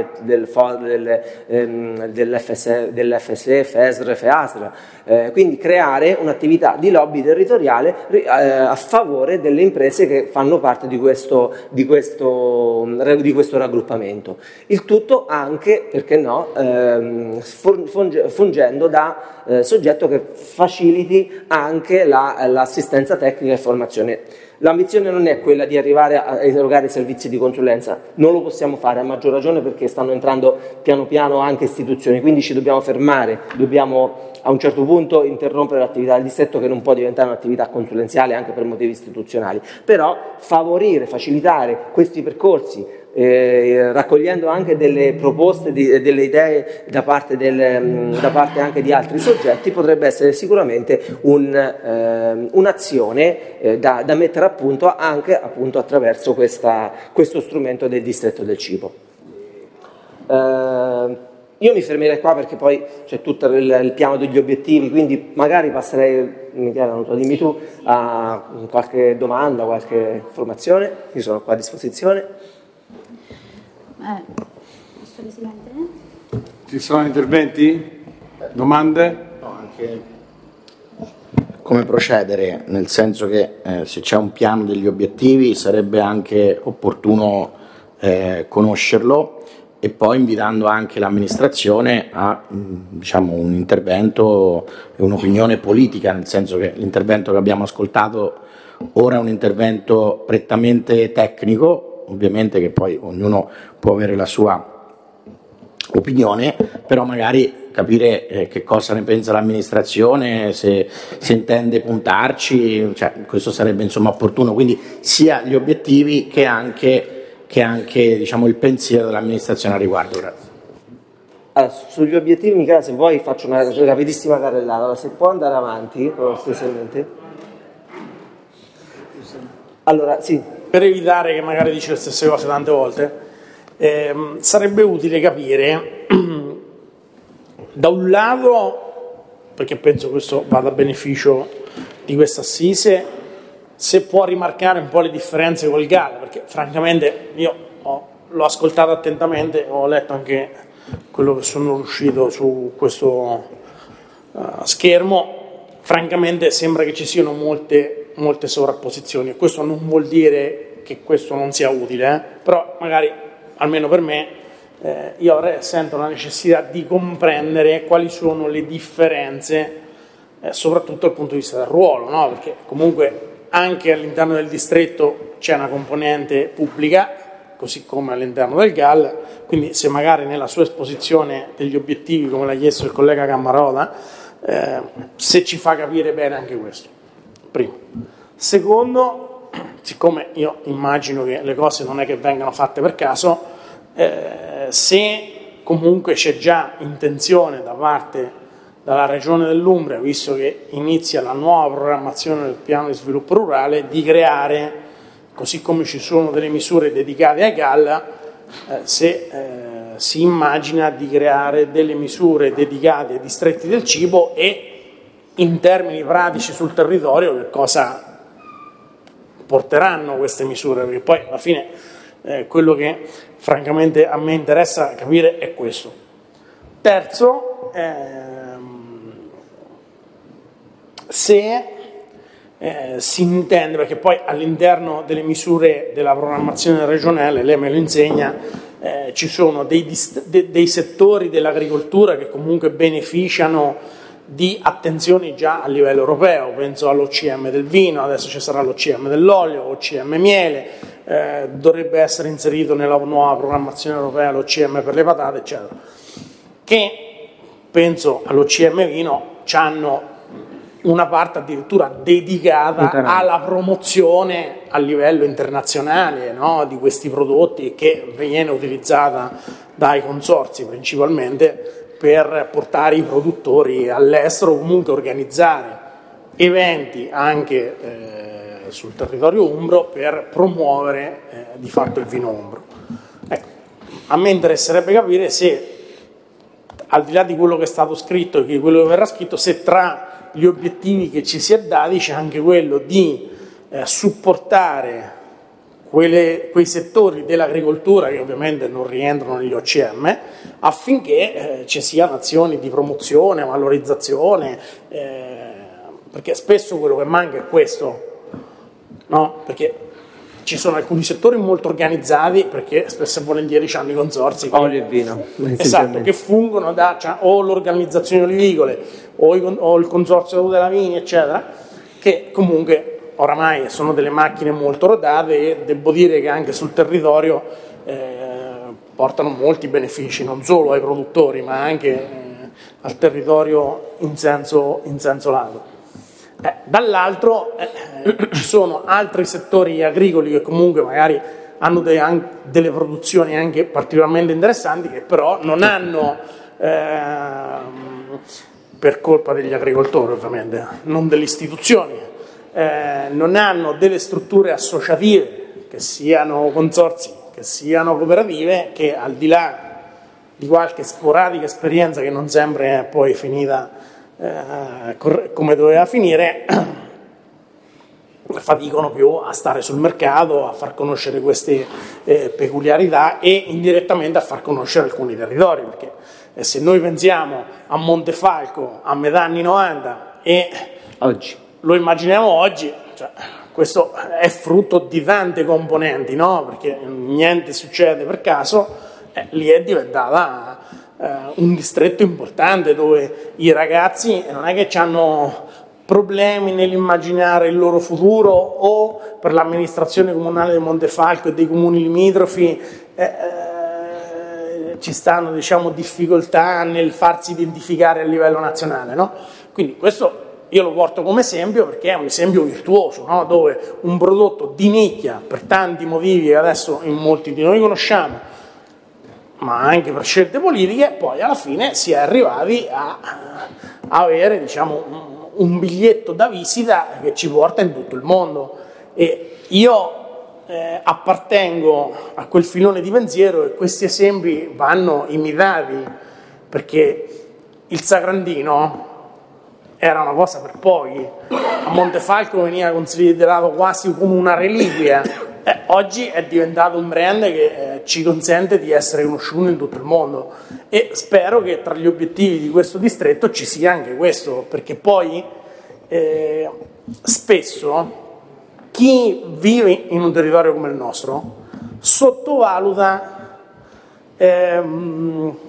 dell'FSE, FESR, FEASR, quindi creare un'attività di lobby territoriale a favore delle imprese che fanno parte di questo raggruppamento. Il tutto anche, perché no, fungendo da soggetto che faciliti anche l'assistenza tecnica e formazione. L'ambizione non è quella di arrivare a erogare servizi di consulenza, non lo possiamo fare, a maggior ragione perché stanno entrando piano piano anche istituzioni, quindi ci dobbiamo fermare, dobbiamo a un certo punto interrompere l'attività del distretto che non può diventare un'attività consulenziale anche per motivi istituzionali, però favorire, facilitare questi percorsi raccogliendo anche delle proposte, delle idee da parte anche di altri soggetti potrebbe essere sicuramente un'azione da mettere a punto anche appunto attraverso questo strumento del distretto del cibo. Io mi fermerei qua perché poi c'è tutto il piano degli obiettivi, quindi magari passerei, Michela, non so, dimmi tu, a qualche domanda, qualche informazione, io sono qua a disposizione. Presidente? Ci sono interventi? Domande? No, anche come procedere, nel senso che se c'è un piano degli obiettivi sarebbe anche opportuno conoscerlo e poi invitando anche l'amministrazione a diciamo, un intervento e un'opinione politica, nel senso che l'intervento che abbiamo ascoltato ora è un intervento prettamente tecnico, ovviamente che poi ognuno può avere la sua opinione, però magari capire che cosa ne pensa l'amministrazione, se intende puntarci, cioè, questo sarebbe insomma opportuno, quindi sia gli obiettivi che anche diciamo, il pensiero dell'amministrazione a riguardo. Grazie. Allora, sugli obiettivi, Michela, se vuoi faccio una rapidissima carrellata, allora, se può andare avanti stesamente. Allora, sì. Per evitare che magari dici le stesse cose tante volte, sarebbe utile capire da un lato, perché penso questo vada a beneficio di questa assise, se può rimarcare un po' le differenze col GAL, perché francamente io l'ho ascoltato attentamente, ho letto anche quello che sono riuscito su questo schermo, francamente sembra che ci siano molte sovrapposizioni e questo non vuol dire che questo non sia utile, però magari, almeno per me, io sento la necessità di comprendere quali sono le differenze, soprattutto dal punto di vista del ruolo, no? Perché comunque anche all'interno del distretto c'è una componente pubblica, così come all'interno del GAL, quindi se magari nella sua esposizione degli obiettivi, come l'ha chiesto il collega Cammarola, se ci fa capire bene anche questo. Primo. Secondo, siccome io immagino che le cose non è che vengano fatte per caso, se comunque c'è già intenzione da parte dalla Regione dell'Umbria, visto che inizia la nuova programmazione del piano di sviluppo rurale, di creare, così come ci sono delle misure dedicate ai GAL, se si immagina di creare delle misure dedicate ai distretti del cibo e in termini pratici sul territorio che cosa porteranno queste misure, perché poi alla fine quello che francamente a me interessa capire è questo. Terzo, se si intende, perché poi all'interno delle misure della programmazione regionale, lei me lo insegna, ci sono dei settori dell'agricoltura che comunque beneficiano di attenzioni già a livello europeo, penso all'OCM del vino, adesso ci sarà l'OCM dell'olio, OCM miele, dovrebbe essere inserito nella nuova programmazione europea l'OCM per le patate, eccetera, che penso all'OCM vino hanno una parte addirittura dedicata alla promozione a livello internazionale, no, di questi prodotti, che viene utilizzata dai consorzi principalmente per portare i produttori all'estero, comunque organizzare eventi anche sul territorio umbro per promuovere di fatto il vino umbro. Ecco, a me interesserebbe capire se, al di là di quello che è stato scritto e di quello che verrà scritto, se tra gli obiettivi che ci si è dati c'è anche quello di supportare quei settori dell'agricoltura che ovviamente non rientrano negli OCM, affinché ci siano azioni di promozione, valorizzazione, perché spesso quello che manca è questo, no? Perché ci sono alcuni settori molto organizzati, perché spesso e volentieri hanno i consorzi olio e vino, esatto, che fungono da o l'organizzazione olivicole o il consorzio della vini, eccetera, che comunque oramai sono delle macchine molto rodate e devo dire che anche sul territorio portano molti benefici, non solo ai produttori ma anche al territorio in senso lato. Dall'altro ci sono altri settori agricoli che comunque magari hanno delle produzioni anche particolarmente interessanti, che però non hanno, per colpa degli agricoltori ovviamente, non delle istituzioni, non hanno delle strutture associative, che siano consorzi, che siano cooperative, che al di là di qualche sporadica esperienza che non sempre è poi finita come doveva finire, faticano più a stare sul mercato, a far conoscere queste peculiarità e indirettamente a far conoscere alcuni territori, perché se noi pensiamo a Montefalco a metà anni 90 e oggi lo immaginiamo oggi, cioè, questo è frutto di tante componenti, no? Perché niente succede per caso, lì è diventata un distretto importante dove i ragazzi non è che hanno problemi nell'immaginare il loro futuro, o per l'amministrazione comunale di Montefalco e dei comuni limitrofi ci stanno, diciamo, difficoltà nel farsi identificare a livello nazionale, no? Quindi questo io lo porto come esempio perché è un esempio virtuoso, no? Dove un prodotto di nicchia, per tanti motivi che adesso in molti di noi conosciamo, ma anche per scelte politiche, poi alla fine si è arrivati a avere, diciamo, un biglietto da visita che ci porta in tutto il mondo. E io appartengo a quel filone di pensiero e questi esempi vanno imitati, perché il Sagrantino era una cosa per pochi, a Montefalco veniva considerato quasi come una reliquia, oggi è diventato un brand che ci consente di essere conosciuti in tutto il mondo, e spero che tra gli obiettivi di questo distretto ci sia anche questo, perché poi spesso chi vive in un territorio come il nostro sottovaluta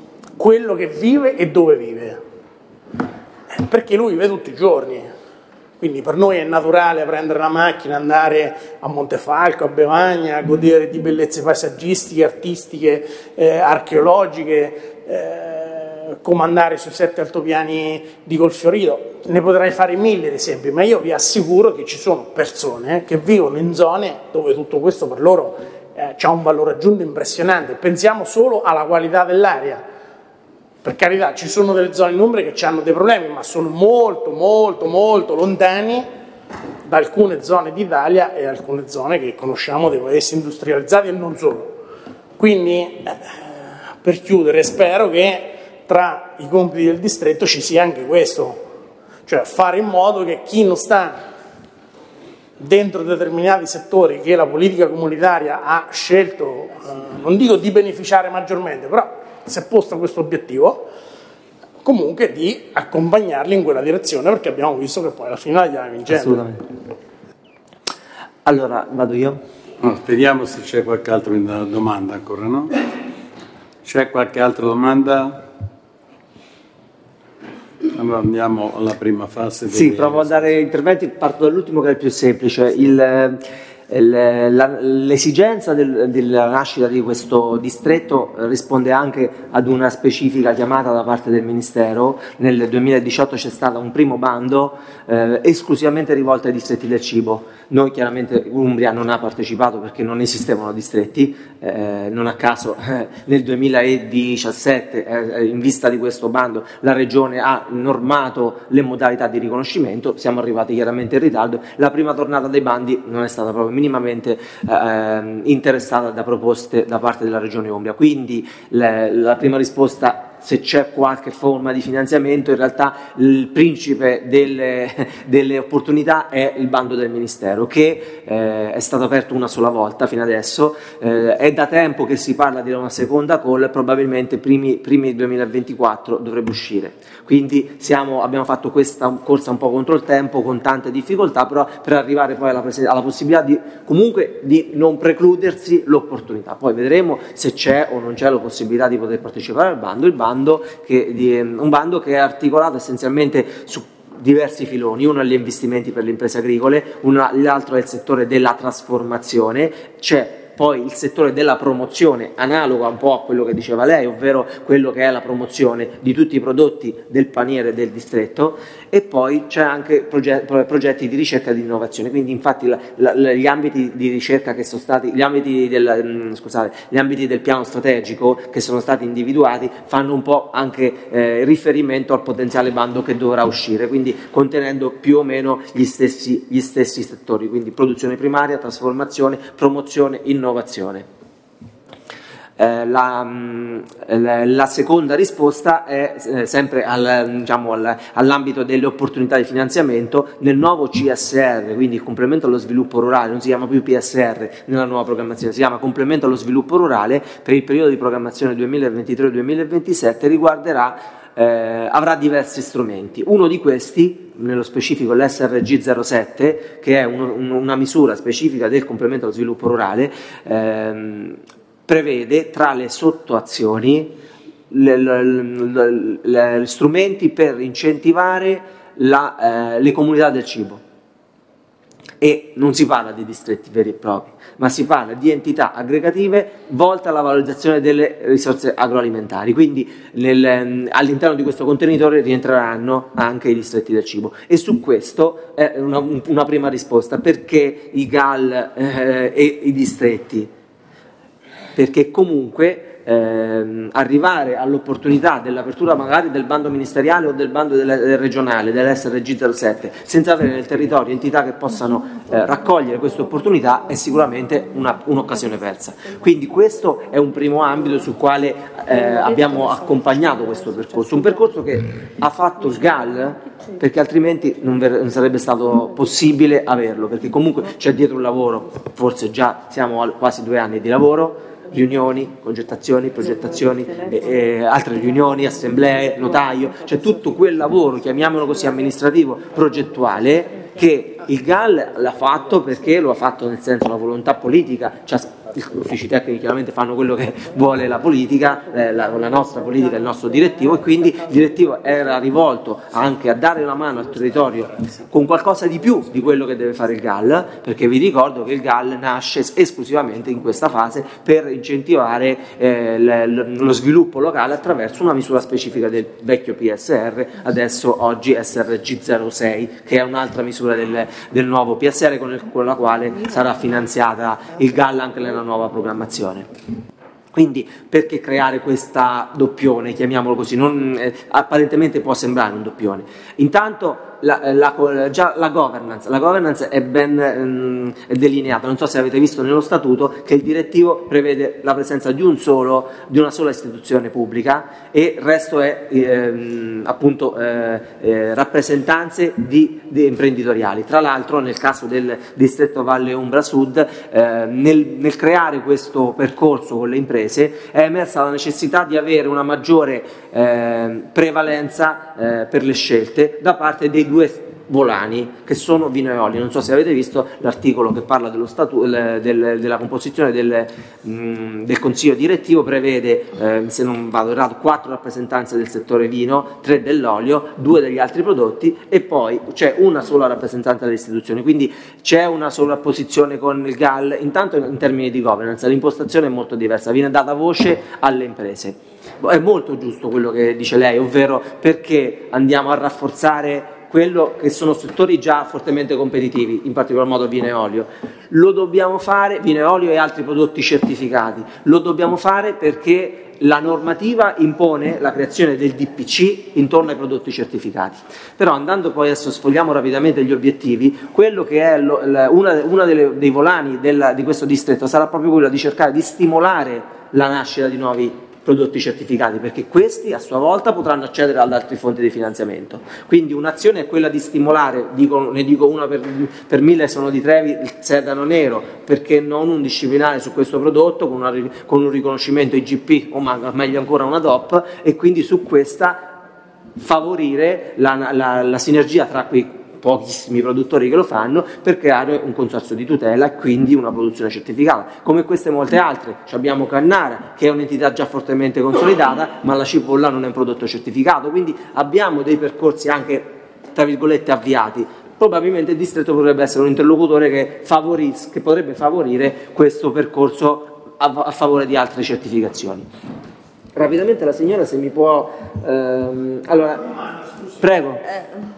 quello che vive e dove vive, perché lui vive tutti i giorni, Quindi per noi è naturale prendere la macchina, andare a Montefalco, a Bevagna, a godere di bellezze paesaggistiche, artistiche, archeologiche, comandare sui 7 altopiani di Colfiorito. Ne potrei fare 1000 esempi, ma io vi assicuro che ci sono persone che vivono in zone dove tutto questo per loro ha un valore aggiunto impressionante. Pensiamo solo alla qualità dell'aria. Per carità, ci sono delle zone in Umbria che hanno dei problemi, ma sono molto, molto, molto lontani da alcune zone d'Italia e alcune zone che conosciamo dei paesi industrializzati e non solo. Quindi, per chiudere, spero che tra i compiti del distretto ci sia anche questo, cioè fare in modo che chi non sta dentro determinati settori che la politica comunitaria ha scelto, non dico di beneficiare maggiormente, però si è posto questo obiettivo, comunque di accompagnarli in quella direzione, perché abbiamo visto che poi alla fine la stiamo vincendo. Assolutamente. Allora, vado io? No, vediamo se c'è qualche altra domanda ancora, no? C'è qualche altra domanda? Allora andiamo alla prima fase. Sì, provo a dare interventi, parto dall'ultimo che è il più semplice. L'esigenza della nascita di questo distretto risponde anche ad una specifica chiamata da parte del Ministero. Nel 2018 c'è stato un primo bando esclusivamente rivolto ai distretti del cibo. Noi chiaramente Umbria non ha partecipato perché non esistevano distretti, non a caso nel 2017 in vista di questo bando la Regione ha normato le modalità di riconoscimento, siamo arrivati chiaramente in ritardo, la prima tornata dei bandi non è stata proprio minimamente interessata da proposte da parte della Regione Umbria, quindi la prima risposta, se c'è qualche forma di finanziamento, in realtà il principe delle opportunità è il bando del Ministero, che è stato aperto una sola volta fino adesso, è da tempo che si parla di una seconda call, probabilmente primi 2024 dovrebbe uscire, quindi abbiamo fatto questa corsa un po' contro il tempo con tante difficoltà, però per arrivare poi alla possibilità comunque di non precludersi l'opportunità. Poi vedremo se c'è o non c'è la possibilità di poter partecipare al bando. Un bando che è articolato essenzialmente su diversi filoni, uno è gli investimenti per le imprese agricole, l'altro è il settore della trasformazione, c'è poi il settore della promozione, analoga un po' a quello che diceva lei, ovvero quello che è la promozione di tutti i prodotti del paniere del distretto, e poi c'è anche progetti di ricerca e di innovazione. Quindi infatti gli ambiti di ricerca che sono stati, gli ambiti del piano strategico che sono stati individuati fanno un po' anche riferimento al potenziale bando che dovrà uscire, quindi contenendo più o meno gli stessi settori, quindi produzione primaria, trasformazione, promozione, innovazione. La seconda risposta è sempre all'ambito delle opportunità di finanziamento nel nuovo CSR, quindi il complemento allo sviluppo rurale, non si chiama più PSR nella nuova programmazione, si chiama complemento allo sviluppo rurale per il periodo di programmazione 2023-2027, avrà diversi strumenti. Uno di questi, nello specifico l'SRG 07, che è una misura specifica del complemento allo sviluppo rurale, prevede tra le sottoazioni strumenti per incentivare le comunità del cibo. E non si parla di distretti veri e propri, ma si parla di entità aggregative volte alla valorizzazione delle risorse agroalimentari, quindi all'interno di questo contenitore rientreranno anche i distretti del cibo, e su questo è una prima risposta. Perché i GAL e i distretti? Perché comunque arrivare all'opportunità dell'apertura magari del bando ministeriale o del bando del regionale, dell'SRG 07, senza avere nel territorio entità che possano raccogliere queste opportunità, è sicuramente un'occasione persa. Quindi questo è un primo ambito sul quale abbiamo accompagnato questo percorso, un percorso che ha fatto il GAL, perché altrimenti non sarebbe stato possibile averlo, perché comunque c'è dietro un lavoro, forse già siamo a quasi 2 anni di lavoro, riunioni, concertazioni, progettazioni, altre riunioni, assemblee, notaio, cioè tutto quel lavoro, chiamiamolo così, amministrativo, progettuale, che il GAL l'ha fatto perché lo ha fatto nel senso, la volontà politica gli uffici tecnici chiaramente fanno quello che vuole la politica, la nostra politica, il nostro direttivo, e quindi il direttivo era rivolto anche a dare una mano al territorio con qualcosa di più di quello che deve fare il GAL, perché vi ricordo che il GAL nasce esclusivamente in questa fase per incentivare lo sviluppo locale attraverso una misura specifica del vecchio PSR, adesso oggi SRG06, che è un'altra misura del nuovo PSR con la quale sarà finanziata il GAL anche nella nuova programmazione. Quindi perché creare questa doppione, chiamiamolo così, apparentemente può sembrare un doppione. Intanto già la governance è ben delineata, non so se avete visto nello statuto che il direttivo prevede la presenza di una sola istituzione pubblica e il resto è appunto rappresentanze di imprenditoriali. Tra l'altro nel caso del distretto Valle Umbra Sud nel creare questo percorso con le imprese è emersa la necessità di avere una maggiore prevalenza per le scelte da parte dei due volani che sono Vino e Olio. Non so se avete visto l'articolo che parla dello della composizione del consiglio direttivo, prevede se non vado errato 4 rappresentanze del settore vino, 3 dell'olio, 2 degli altri prodotti e poi c'è una sola rappresentanza delle istituzioni, quindi c'è una sovrapposizione con il GAL. Intanto in termini di governance l'impostazione è molto diversa, viene data voce alle imprese. È molto giusto quello che dice lei, ovvero perché andiamo a rafforzare quello che sono settori già fortemente competitivi, in particolar modo vino e olio. Lo dobbiamo fare, vino e olio e altri prodotti certificati, lo dobbiamo fare perché la normativa impone la creazione del DPC intorno ai prodotti certificati. Però andando poi, adesso sfogliamo rapidamente gli obiettivi, quello che è una dei volani di questo distretto sarà proprio quello di cercare di stimolare la nascita di nuovi prodotti certificati, perché questi a sua volta potranno accedere ad altre fonti di finanziamento. Quindi un'azione è quella di stimolare, ne dico una per 1000 sono di Trevi, il Sedano Nero, perché non un disciplinare su questo prodotto con un riconoscimento IGP o meglio ancora una DOP, e quindi su questa favorire la sinergia tra quei pochissimi produttori che lo fanno per creare un consorzio di tutela e quindi una produzione certificata. Come queste molte altre, abbiamo Cannara che è un'entità già fortemente consolidata, ma la cipolla non è un prodotto certificato, quindi abbiamo dei percorsi anche tra virgolette avviati. Probabilmente il distretto potrebbe essere un interlocutore che potrebbe favorire questo percorso a favore di altre certificazioni. Rapidamente la signora se mi può allora prego.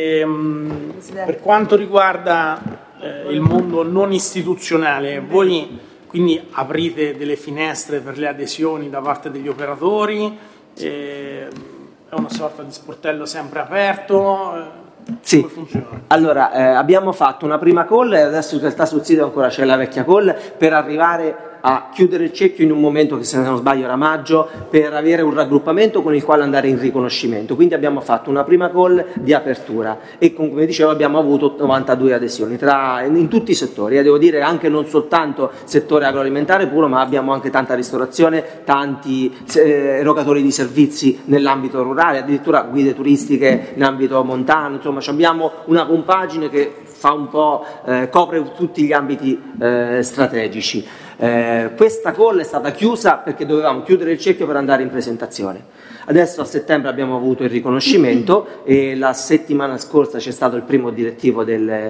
Per quanto riguarda il mondo non istituzionale, voi quindi aprite delle finestre per le adesioni da parte degli operatori, è una sorta di sportello sempre aperto? Sì, come funziona? Allora abbiamo fatto una prima call e adesso in realtà sul sito ancora c'è la vecchia call per arrivare a chiudere il cerchio in un momento che, se non sbaglio, era maggio, per avere un raggruppamento con il quale andare in riconoscimento. Quindi abbiamo fatto una prima call di apertura e, come dicevo, abbiamo avuto 92 adesioni in tutti i settori, devo dire anche non soltanto settore agroalimentare puro, ma abbiamo anche tanta ristorazione, tanti erogatori di servizi nell'ambito rurale, addirittura guide turistiche in ambito montano, insomma abbiamo una compagine che fa un po' copre tutti gli ambiti strategici. Questa call è stata chiusa perché dovevamo chiudere il cerchio per andare in presentazione. Adesso a settembre abbiamo avuto il riconoscimento e la settimana scorsa c'è stato il primo direttivo del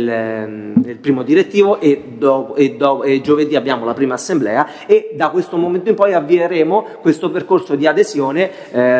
primo direttivo e giovedì abbiamo la prima assemblea e da questo momento in poi avvieremo questo percorso di adesione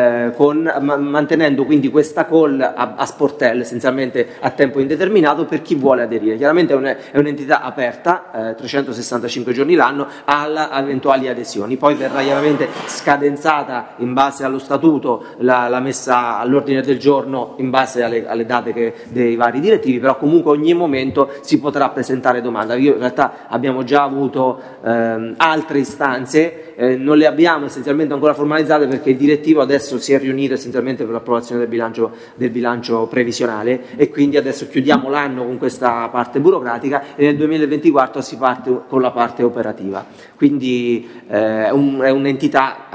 mantenendo quindi questa call a sportello essenzialmente a tempo indeterminato per chi vuole aderire. Chiaramente è un'entità aperta, 365 giorni l'anno, a eventuali adesioni. Poi verrà chiaramente scadenzata in base allo statuto la messa all'ordine del giorno in base alle date dei vari direttivi, però comunque ogni momento si potrà presentare domanda. Io in realtà abbiamo già avuto altre istanze, non le abbiamo essenzialmente ancora formalizzate perché il direttivo adesso si è riunito essenzialmente per l'approvazione del bilancio previsionale e quindi adesso chiudiamo l'anno con questa parte burocratica e nel 2024 si parte con la parte operativa. Quindi è un'entità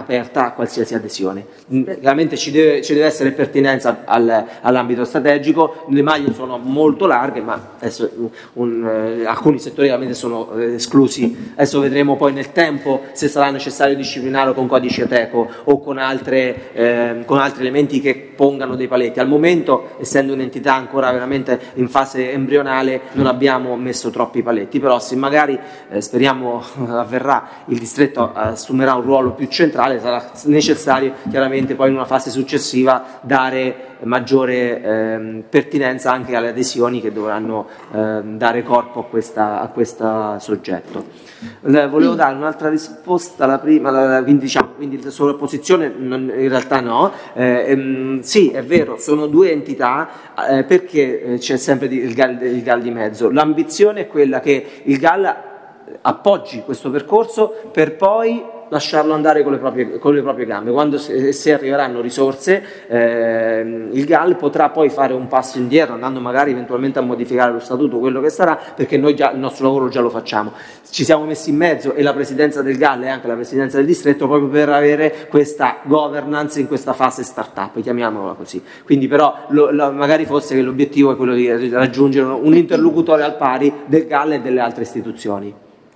aperta a qualsiasi adesione. Chiaramente ci deve essere pertinenza all'ambito strategico, le maglie sono molto larghe, ma adesso alcuni settori veramente sono esclusi. Adesso vedremo poi nel tempo se sarà necessario disciplinarlo con codici Ateco o con altri elementi che pongano dei paletti. Al momento, essendo un'entità ancora veramente in fase embrionale, non abbiamo messo troppi paletti, però se magari speriamo avverrà, il distretto assumerà un ruolo più centrale, sarà necessario chiaramente poi in una fase successiva dare maggiore pertinenza anche alle adesioni che dovranno dare corpo a questo soggetto. Volevo dare un'altra risposta alla prima, quindi la sovrapposizione in realtà no, sì è vero, sono due entità, perché c'è sempre il GAL di mezzo. L'ambizione è quella che il GAL appoggi questo percorso per poi lasciarlo andare con le proprie gambe. Quando se arriveranno risorse, il GAL potrà poi fare un passo indietro, andando magari eventualmente a modificare lo statuto, quello che sarà, perché noi già il nostro lavoro già lo facciamo. Ci siamo messi in mezzo, e la presidenza del GAL e anche la presidenza del distretto, proprio per avere questa governance in questa fase startup, chiamiamola così. Quindi però magari fosse che l'obiettivo è quello di raggiungere un interlocutore al pari del GAL e delle altre istituzioni.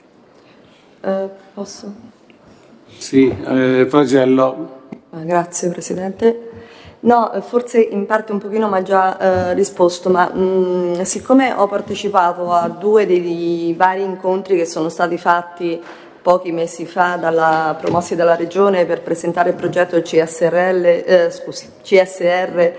Posso? Sì, Fragello. Grazie Presidente. No, forse in parte un pochino mi ha già risposto, ma siccome ho partecipato a due dei vari incontri che sono stati fatti pochi mesi fa promossi dalla Regione per presentare il progetto del CSR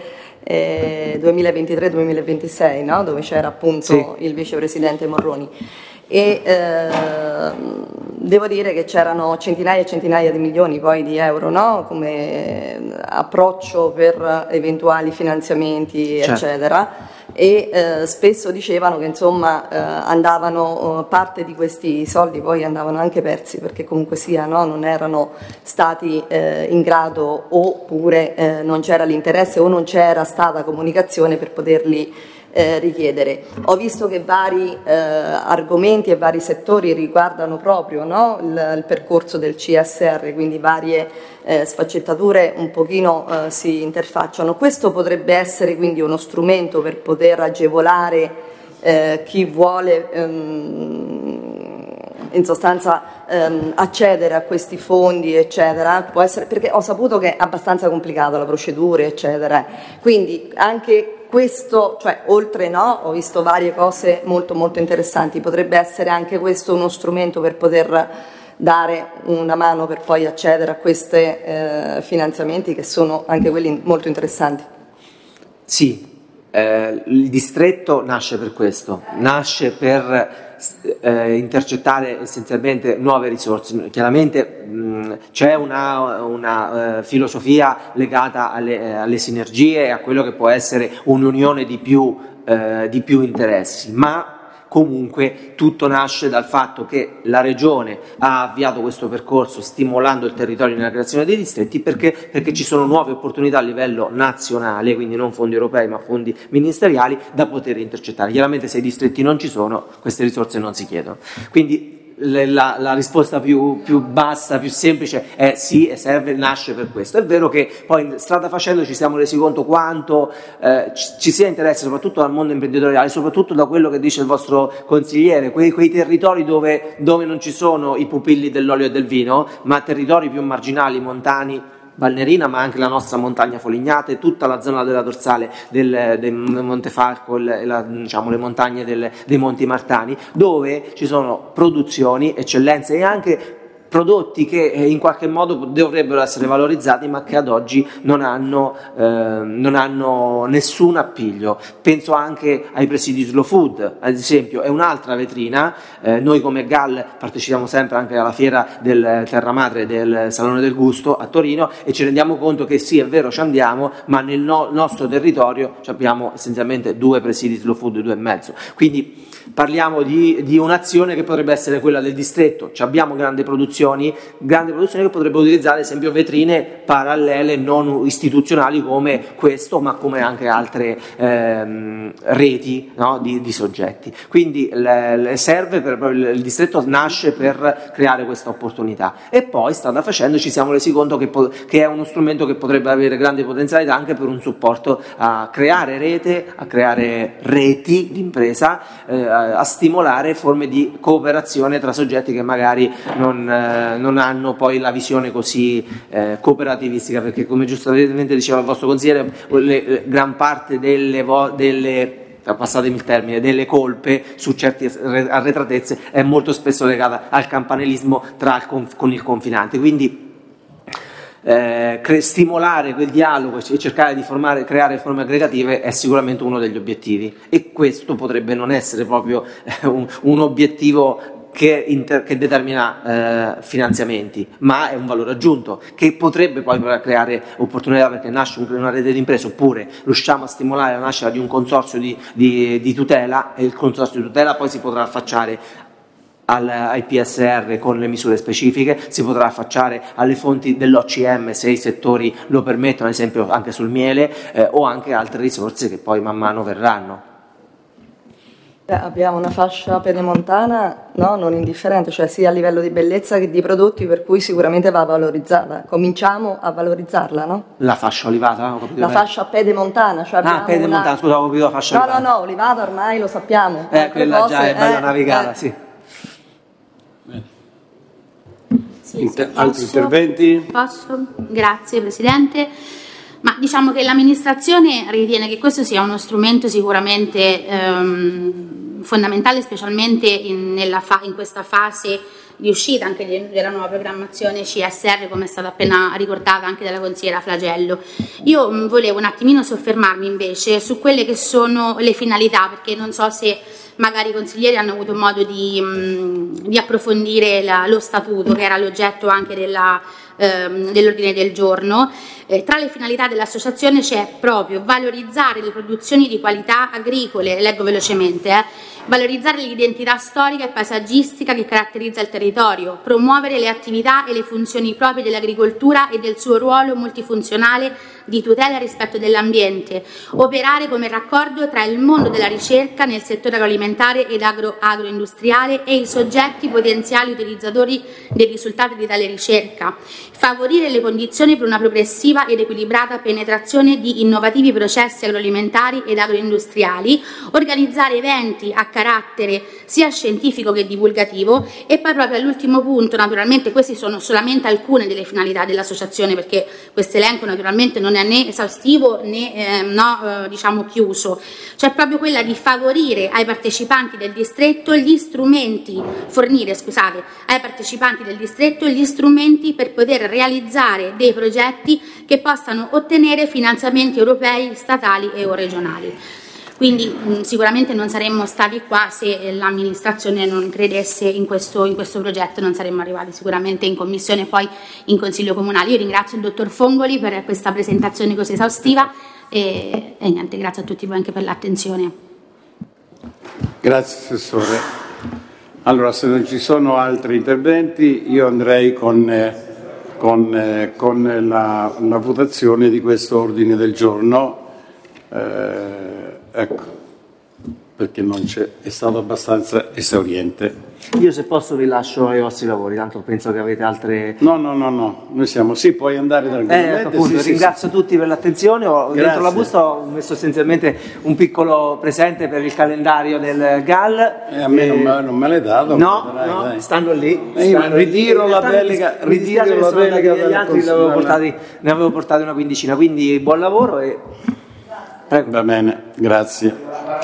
2023-2026, no? Dove c'era appunto il vicepresidente Morroni. E devo dire che c'erano centinaia e centinaia di milioni poi di euro, no? Come approccio per eventuali finanziamenti, eccetera, e spesso dicevano che insomma andavano parte di questi soldi poi andavano anche persi, perché comunque sia, no? Non erano stati in grado, oppure non c'era l'interesse o non c'era stata comunicazione per poterli richiedere. Ho visto che vari argomenti e vari settori riguardano proprio, no? il percorso del CSR, quindi varie sfaccettature un pochino si interfacciano. Questo potrebbe essere quindi uno strumento per poter agevolare chi vuole in sostanza accedere a questi fondi, eccetera. Può essere, perché ho saputo che è abbastanza complicato la procedura, eccetera, quindi anche questo, cioè oltre, no, ho visto varie cose molto molto interessanti, potrebbe essere anche questo uno strumento per poter dare una mano per poi accedere a questi finanziamenti, che sono anche quelli molto interessanti. Sì, il distretto nasce per questo, nasce per intercettare essenzialmente nuove risorse. Chiaramente c'è una filosofia legata alle sinergie e a quello che può essere un'unione di più interessi, ma comunque tutto nasce dal fatto che la Regione ha avviato questo percorso stimolando il territorio nella creazione dei distretti, perché ci sono nuove opportunità a livello nazionale, quindi non fondi europei ma fondi ministeriali, da poter intercettare. Chiaramente se i distretti non ci sono, queste risorse non si chiedono. Quindi la risposta più bassa, più semplice è sì, e serve, nasce per questo. È vero che poi strada facendo ci siamo resi conto quanto ci sia interesse soprattutto dal mondo imprenditoriale, soprattutto da quello che dice il vostro consigliere, quei territori dove non ci sono i pupilli dell'olio e del vino, ma territori più marginali, montani, Valnerina, ma anche la nostra montagna Folignate, tutta la zona della dorsale del Montefalco, diciamo, le montagne dei Monti Martani, dove ci sono produzioni, eccellenze e anche prodotti che in qualche modo dovrebbero essere valorizzati, ma che ad oggi non hanno nessun appiglio. Penso anche ai presidi slow food, ad esempio, è un'altra vetrina. Noi come GAL partecipiamo sempre anche alla fiera del Terra Madre del Salone del Gusto a Torino, e ci rendiamo conto che sì, è vero, ci andiamo, ma nel nostro territorio abbiamo essenzialmente 2 presidi slow food, 2,5. Quindi parliamo di un'azione che potrebbe essere quella del distretto. Abbiamo grande produzione produzioni che potrebbero utilizzare ad esempio vetrine parallele non istituzionali come questo, ma come anche altre reti, no, di soggetti. Quindi il distretto nasce per creare questa opportunità e poi strada facendo ci siamo resi conto che è uno strumento che potrebbe avere grande potenzialità anche per un supporto a creare rete, a creare reti di impresa, a stimolare forme di cooperazione tra soggetti che magari non hanno poi la visione così cooperativistica, perché come giustamente diceva il vostro consigliere, gran parte passatemi il termine, delle colpe su certe arretratezze è molto spesso legata al campanilismo con il confinante. Quindi stimolare quel dialogo e cercare di creare forme aggregative è sicuramente uno degli obiettivi, e questo potrebbe non essere proprio un obiettivo che determina finanziamenti, ma è un valore aggiunto che potrebbe poi creare opportunità, perché nasce una rete di imprese, oppure riusciamo a stimolare la nascita di un consorzio di tutela, e il consorzio di tutela poi si potrà affacciare ai PSR con le misure specifiche, si potrà affacciare alle fonti dell'OCM se i settori lo permettono, ad esempio anche sul miele, o anche altre risorse che poi man mano verranno. Abbiamo una fascia pedemontana non indifferente, cioè sia a livello di bellezza che di prodotti, per cui sicuramente va valorizzata. Cominciamo a valorizzarla, no? La fascia olivata? La fascia pedemontana. Cioè pedemontana, scusa, ho capito la fascia olivata. No, olivata ormai lo sappiamo. Quella già è bella navigata, sì. Altri interventi? Posso? Grazie Presidente. Ma diciamo che l'amministrazione ritiene che questo sia uno strumento sicuramente fondamentale, specialmente in questa fase di uscita anche della nuova programmazione CSR, come è stata appena ricordata anche dalla consigliera Flagello. Io volevo un attimino soffermarmi invece su quelle che sono le finalità, perché non so se magari i consiglieri hanno avuto modo di approfondire lo statuto, che era l'oggetto anche dell'ordine del giorno. Tra le finalità dell'associazione c'è proprio valorizzare le produzioni di qualità agricole, leggo velocemente, valorizzare l'identità storica e paesaggistica che caratterizza il territorio, promuovere le attività e le funzioni proprie dell'agricoltura e del suo ruolo multifunzionale di tutela e rispetto dell'ambiente, operare come raccordo tra il mondo della ricerca nel settore agroalimentare ed agroindustriale e i soggetti potenziali utilizzatori dei risultati di tale ricerca, favorire le condizioni per una progressiva ed equilibrata penetrazione di innovativi processi agroalimentari ed agroindustriali, organizzare eventi a carattere sia scientifico che divulgativo. E poi proprio all'ultimo punto, naturalmente queste sono solamente alcune delle finalità dell'associazione, perché questo elenco naturalmente non è né esaustivo né diciamo chiuso, cioè proprio quella di favorire ai partecipanti del distretto gli strumenti, fornire ai partecipanti del distretto gli strumenti per poter realizzare dei progetti che possano ottenere finanziamenti europei, statali e o regionali. Quindi sicuramente non saremmo stati qua se l'amministrazione non credesse in questo progetto, non saremmo arrivati sicuramente in commissione e poi in consiglio comunale. Io ringrazio il dottor Fongoli per questa presentazione così esaustiva e niente, grazie a tutti voi anche per l'attenzione. Grazie Assessore. Allora, se non ci sono altri interventi, io andrei con la votazione di questo ordine del giorno. Ecco, perché è stato abbastanza esauriente. Io se posso vi lascio ai vostri lavori, tanto penso che avete altre... No, noi siamo... Sì, puoi andare tranquillamente. Appunto, ringrazio tutti per l'attenzione. Dentro la busta ho messo essenzialmente un piccolo presente per il calendario del GAL. A me non me l'hai dato. No, stanno lì. Ritiro la delega dagli altri, ne avevo portati una quindicina, quindi buon lavoro e... Prego. Va bene, grazie.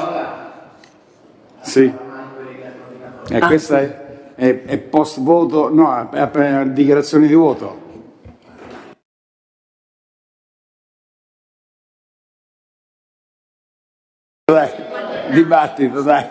Sì. Questa è post voto, no, è dichiarazione di voto. Dai, dibattito, dai.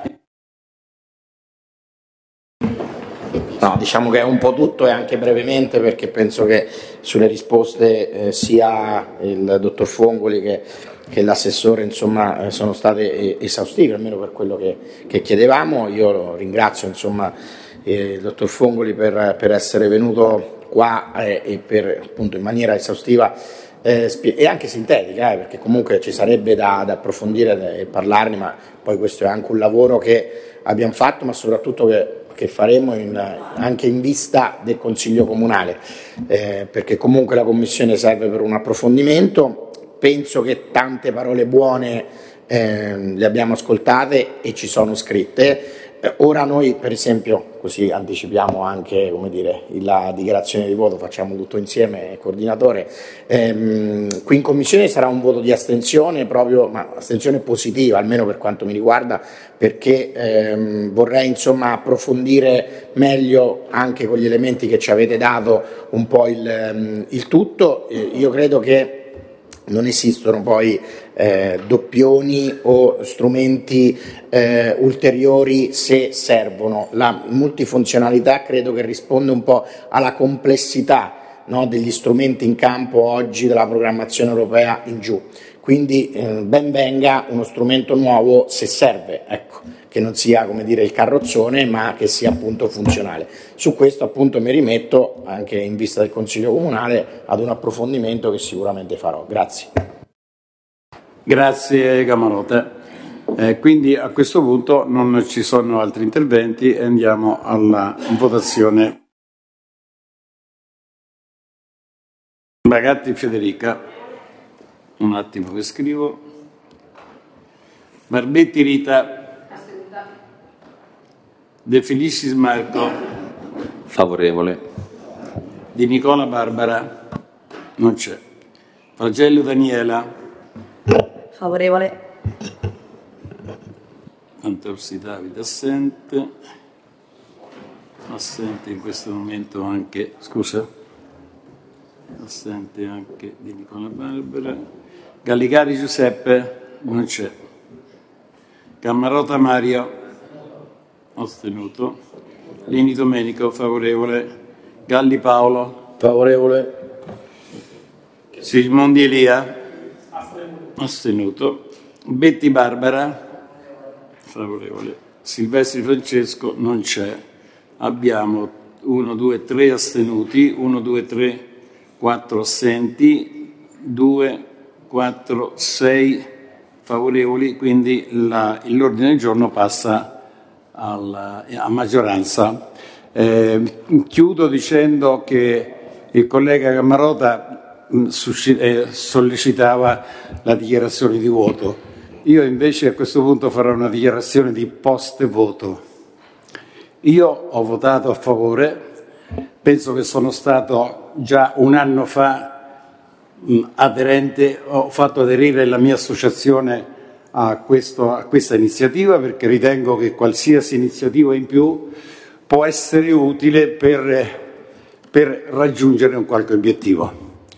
No, diciamo che è un po' tutto e anche brevemente, perché penso che sulle risposte sia il dottor Fongoli che l'assessore insomma sono state esaustive, almeno per quello che chiedevamo. Io ringrazio insomma il dottor Fongoli per essere venuto qua e per appunto in maniera esaustiva e anche sintetica, perché comunque ci sarebbe da approfondire e parlarne, ma poi questo è anche un lavoro che abbiamo fatto, ma soprattutto che faremo anche in vista del Consiglio Comunale, perché comunque la Commissione serve per un approfondimento. Penso che tante parole buone le abbiamo ascoltate e ci sono scritte. Ora noi, per esempio, così anticipiamo anche, come dire, la dichiarazione di voto, facciamo tutto insieme, coordinatore, qui in Commissione sarà un voto di astensione, proprio, ma astensione positiva, almeno per quanto mi riguarda, perché vorrei insomma approfondire meglio anche con gli elementi che ci avete dato un po' il tutto. Io credo che non esistono poi doppioni o strumenti ulteriori se servono. La multifunzionalità credo che risponde un po' alla complessità, no, degli strumenti in campo oggi della programmazione europea in giù. Quindi ben venga uno strumento nuovo se serve, ecco, che non sia, come dire, il carrozzone, ma che sia appunto funzionale. Su questo appunto mi rimetto, anche in vista del Consiglio Comunale, ad un approfondimento che sicuramente farò. Grazie. Grazie Camarota. Quindi a questo punto non ci sono altri interventi e andiamo alla votazione. Bagatti Federica. Un attimo che scrivo. Barbetti Rita. De Felicis Marco. Favorevole. Di Nicola Barbara. Non c'è. Fragello Daniela. Favorevole. Antorsi Davide assente. Assente in questo momento anche, scusa, assente anche di Nicola Barbara. Gallicari Giuseppe, non c'è. Cammarota Mario, astenuto. Lini Domenico, favorevole. Galli Paolo, Favorevole. Sismondi Elia, astenuto. Betti Barbara, favorevole. Silvestri Francesco, non c'è. Abbiamo 1, 2, 3 astenuti, 1, 2, 3, 4 assenti, 2, 4, 6 favorevoli, quindi l'ordine del giorno passa a maggioranza. Chiudo dicendo che il collega Cammarota sollecitava la dichiarazione di voto. Io invece a questo punto farò una dichiarazione di post voto. Io ho votato a favore, penso che sono stato già un anno fa aderente, ho fatto aderire la mia associazione a questa iniziativa perché ritengo che qualsiasi iniziativa in più può essere utile per raggiungere un qualche obiettivo.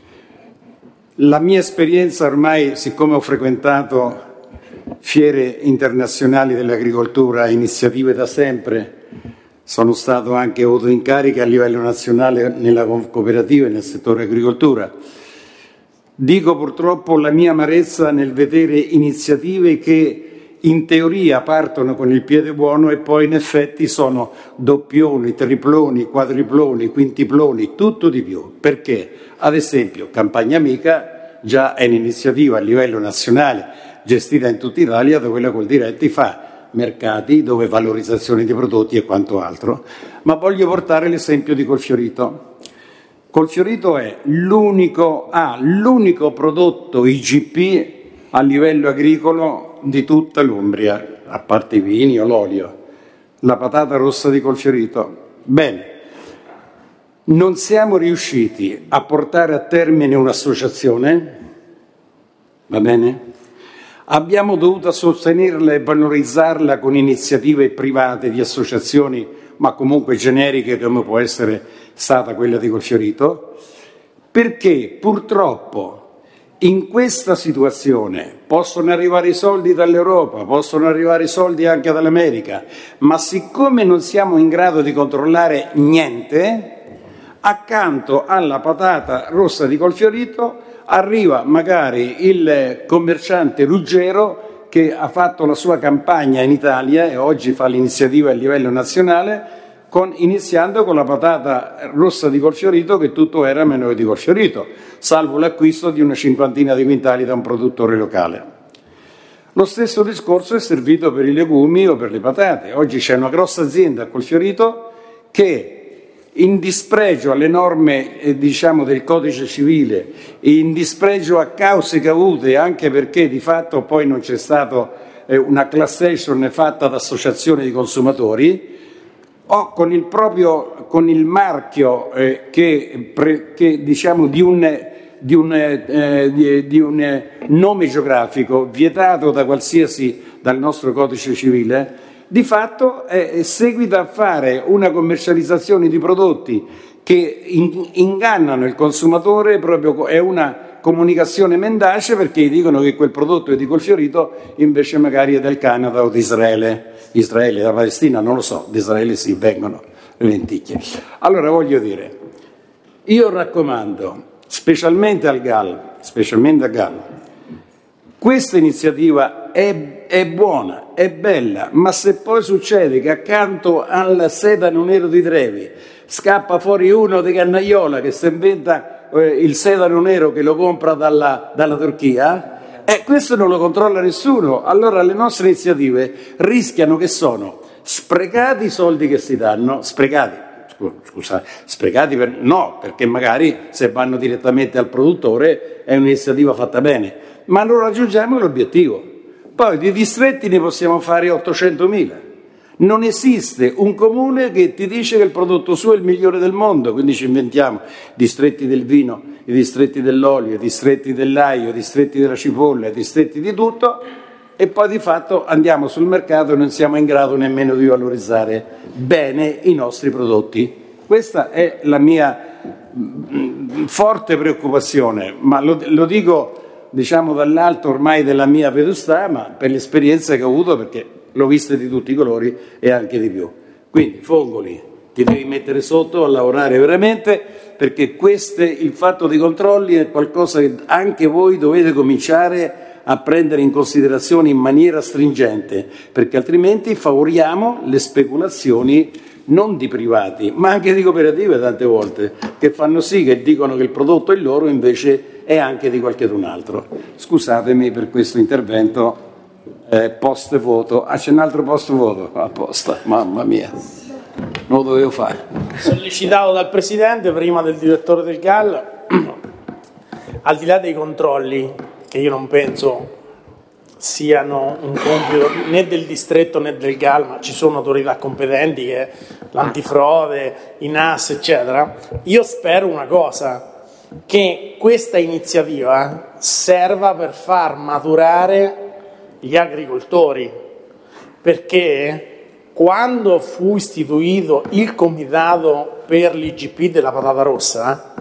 La mia esperienza ormai, siccome ho frequentato fiere internazionali dell'agricoltura, iniziative da sempre, sono stato anche avuto incarichi a livello nazionale nella cooperativa e nel settore agricoltura. Dico purtroppo la mia amarezza nel vedere iniziative che in teoria partono con il piede buono e poi in effetti sono doppioni, triploni, quadriploni, quintiploni, tutto di più. Perché? Ad esempio, Campagna Amica già è un'iniziativa a livello nazionale gestita in tutta Italia dove la Coldiretti fa mercati, dove valorizzazione di prodotti e quanto altro. Ma voglio portare l'esempio di Colfiorito. Colfiorito è l'unico prodotto IGP a livello agricolo di tutta l'Umbria, a parte i vini o l'olio, la patata rossa di Colfiorito. Bene, non siamo riusciti a portare a termine un'associazione, va bene? Abbiamo dovuto sostenerla e valorizzarla con iniziative private di associazioni, ma comunque generiche come può essere stata quella di Colfiorito, perché purtroppo in questa situazione possono arrivare i soldi dall'Europa, possono arrivare i soldi anche dall'America, ma siccome non siamo in grado di controllare niente, accanto alla patata rossa di Colfiorito arriva magari il commerciante Ruggero che ha fatto la sua campagna in Italia e oggi fa l'iniziativa a livello nazionale iniziando con la patata rossa di Colfiorito, che tutto era meno che di Colfiorito, salvo l'acquisto di una 50 di quintali da un produttore locale. Lo stesso discorso è servito per i legumi o per le patate. Oggi c'è una grossa azienda a Colfiorito che, in dispregio alle norme del codice civile, in dispregio a cause cavute, anche perché di fatto poi non c'è stata una class action fatta da associazioni di consumatori, o con il marchio di un nome geografico vietato dal nostro codice civile, di fatto seguita a fare una commercializzazione di prodotti che ingannano il consumatore, proprio è una comunicazione mendace, perché dicono che quel prodotto è di Colfiorito, invece magari è del Canada o di Israele. Israele, da Palestina non lo so, di Israele sì, vengono le lenticchie. Allora voglio dire, io raccomando, specialmente al GAL, questa iniziativa è buona, è bella, ma se poi succede che accanto al sedano nero di Trevi scappa fuori uno di Cannaiola che si inventa il sedano nero che lo compra dalla Turchia, questo non lo controlla nessuno. Allora le nostre iniziative rischiano che sono sprecati i soldi che si danno, perché magari se vanno direttamente al produttore è un'iniziativa fatta bene, ma non raggiungiamo l'obiettivo. Poi di distretti ne possiamo fare 800.000. Non esiste un comune che ti dice che il prodotto suo è il migliore del mondo, quindi ci inventiamo distretti del vino, i distretti dell'olio, i distretti dell'aglio, i distretti della cipolla, i distretti di tutto, e poi di fatto andiamo sul mercato e non siamo in grado nemmeno di valorizzare bene i nostri prodotti. Questa è la mia forte preoccupazione, ma lo dico dall'alto ormai della mia vetustà, ma per l'esperienza che ho avuto, perché l'ho vista di tutti i colori e anche di più. Quindi Fongoli, ti devi mettere sotto a lavorare veramente, perché il fatto dei controlli è qualcosa che anche voi dovete cominciare a prendere in considerazione in maniera stringente, perché altrimenti favoriamo le speculazioni non di privati, ma anche di cooperative tante volte, che fanno sì che dicono che il prodotto è loro, invece è anche di qualcun altro. Scusatemi per questo intervento post voto. C'è un altro post voto apposta, mamma mia, non lo dovevo fare. Sollecitato dal Presidente, prima del direttore del GAL, al di là dei controlli, che io non penso siano un compito né del distretto né del GAL, ma ci sono autorità competenti, che l'antifrode, i NAS, eccetera, io spero una cosa, che questa iniziativa serva per far maturare gli agricoltori, perché quando fu istituito il comitato per l'IGP della patata rossa,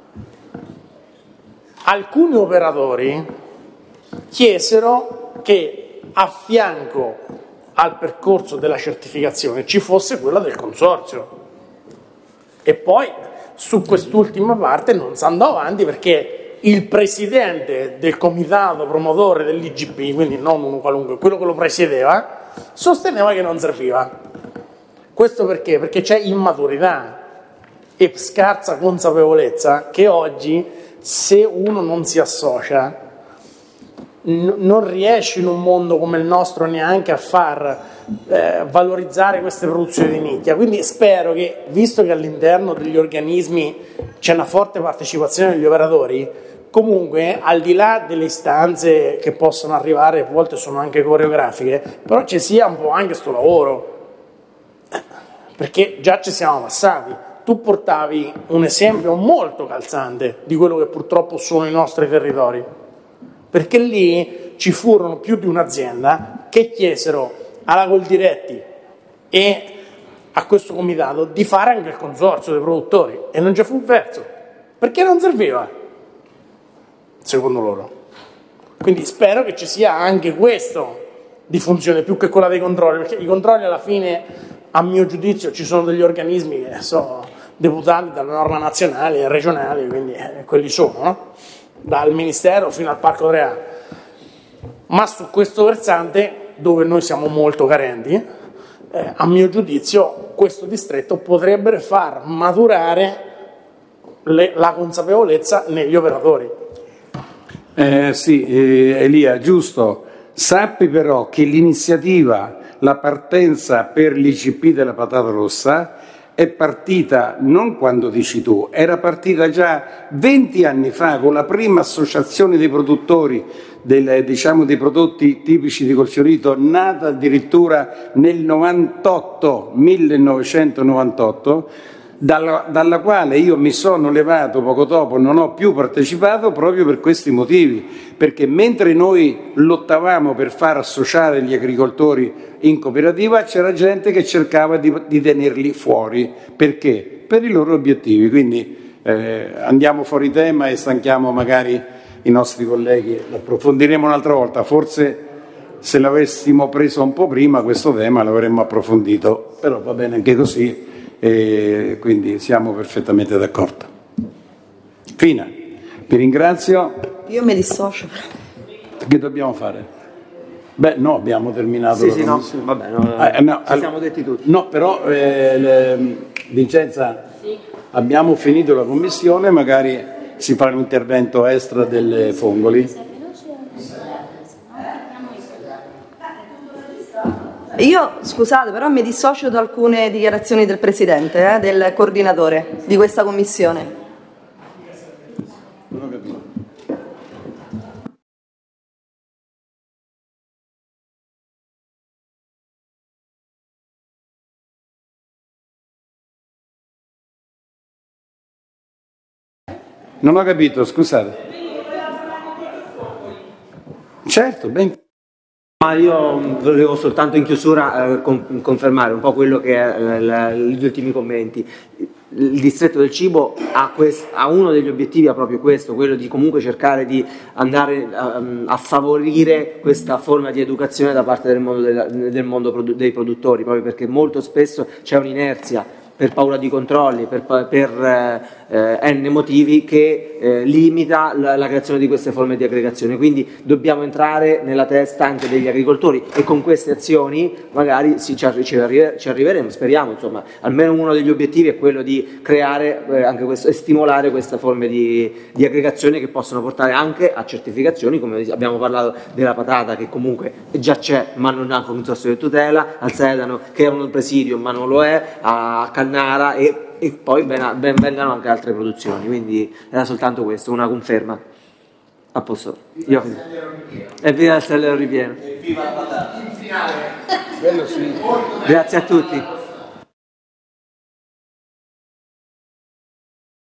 alcuni operatori chiesero che a fianco al percorso della certificazione ci fosse quella del consorzio, e poi su quest'ultima parte non si andò avanti, perché il presidente del comitato promotore dell'IGP, quindi non uno qualunque, quello che lo presiedeva, sosteneva che non serviva. Questo perché? Perché c'è immaturità e scarsa consapevolezza, che oggi, se uno non si associa, non riesce in un mondo come il nostro neanche a far valorizzare queste produzioni di nicchia. Quindi spero che, visto che all'interno degli organismi c'è una forte partecipazione degli operatori, comunque al di là delle istanze che possono arrivare, a volte sono anche coreografiche, però ci sia un po' anche sto lavoro, perché già ci siamo passati. Tu portavi un esempio molto calzante di quello che purtroppo sono i nostri territori, perché lì ci furono più di un'azienda che chiesero alla Coldiretti e a questo comitato di fare anche il consorzio dei produttori, e non ci fu un verso, perché non serviva, secondo loro. Quindi spero che ci sia anche questo di funzione, più che quella dei controlli, perché i controlli alla fine, a mio giudizio, ci sono degli organismi che sono deputati dalla norma nazionale e regionale, quindi quelli sono, no? Dal Ministero fino al Parco 3A. Ma su questo versante, dove noi siamo molto carenti, a mio giudizio questo distretto potrebbe far maturare la consapevolezza negli operatori. Sì, Elia, giusto. Sappi però che l'iniziativa, la partenza per l'ICP della patata rossa è partita non quando dici tu, era partita già 20 anni fa con la prima associazione dei produttori dei prodotti tipici di Colfiorito, nata addirittura nel 1998, dalla quale io mi sono levato poco dopo, non ho più partecipato proprio per questi motivi, perché mentre noi lottavamo per far associare gli agricoltori in cooperativa c'era gente che cercava di tenerli fuori. Perché? Per i loro obiettivi. Quindi andiamo fuori tema e stanchiamo magari i nostri colleghi, lo approfondiremo un'altra volta, forse se l'avessimo preso un po' prima questo tema l'avremmo approfondito, però va bene anche così. E quindi siamo perfettamente d'accordo. Fina, vi ringrazio. Io mi dissocio. Che dobbiamo fare? Beh, no, abbiamo terminato. Sì, no, vabbè, ci siamo detti tutti. No, però Vincenza, sì. Abbiamo finito la commissione, magari si fa un intervento extra delle Fongoli. Io, scusate, però mi dissocio da alcune dichiarazioni del Presidente, del coordinatore di questa Commissione. Non ho capito. Non ho capito, scusate. Certo, ben... Ma io volevo soltanto in chiusura confermare un po' quello che è gli ultimi commenti. Il distretto del cibo ha uno degli obiettivi, ha proprio questo, quello di comunque cercare di andare a favorire questa forma di educazione da parte del mondo dei produttori, proprio perché molto spesso c'è un'inerzia per paura di controlli, per N motivi che limita la creazione di queste forme di aggregazione. Quindi dobbiamo entrare nella testa anche degli agricoltori e con queste azioni magari ci arriveremo, speriamo, insomma. Almeno uno degli obiettivi è quello di creare anche questo e stimolare queste forme di aggregazione che possono portare anche a certificazioni, come abbiamo parlato della patata che comunque già c'è ma non ha consorzio di tutela, al sedano che è un presidio ma non lo è, a Cannara e poi vengano anche altre produzioni, quindi era soltanto questo, una conferma. A posto. E viva il Stellero ripieno. Grazie a tutti.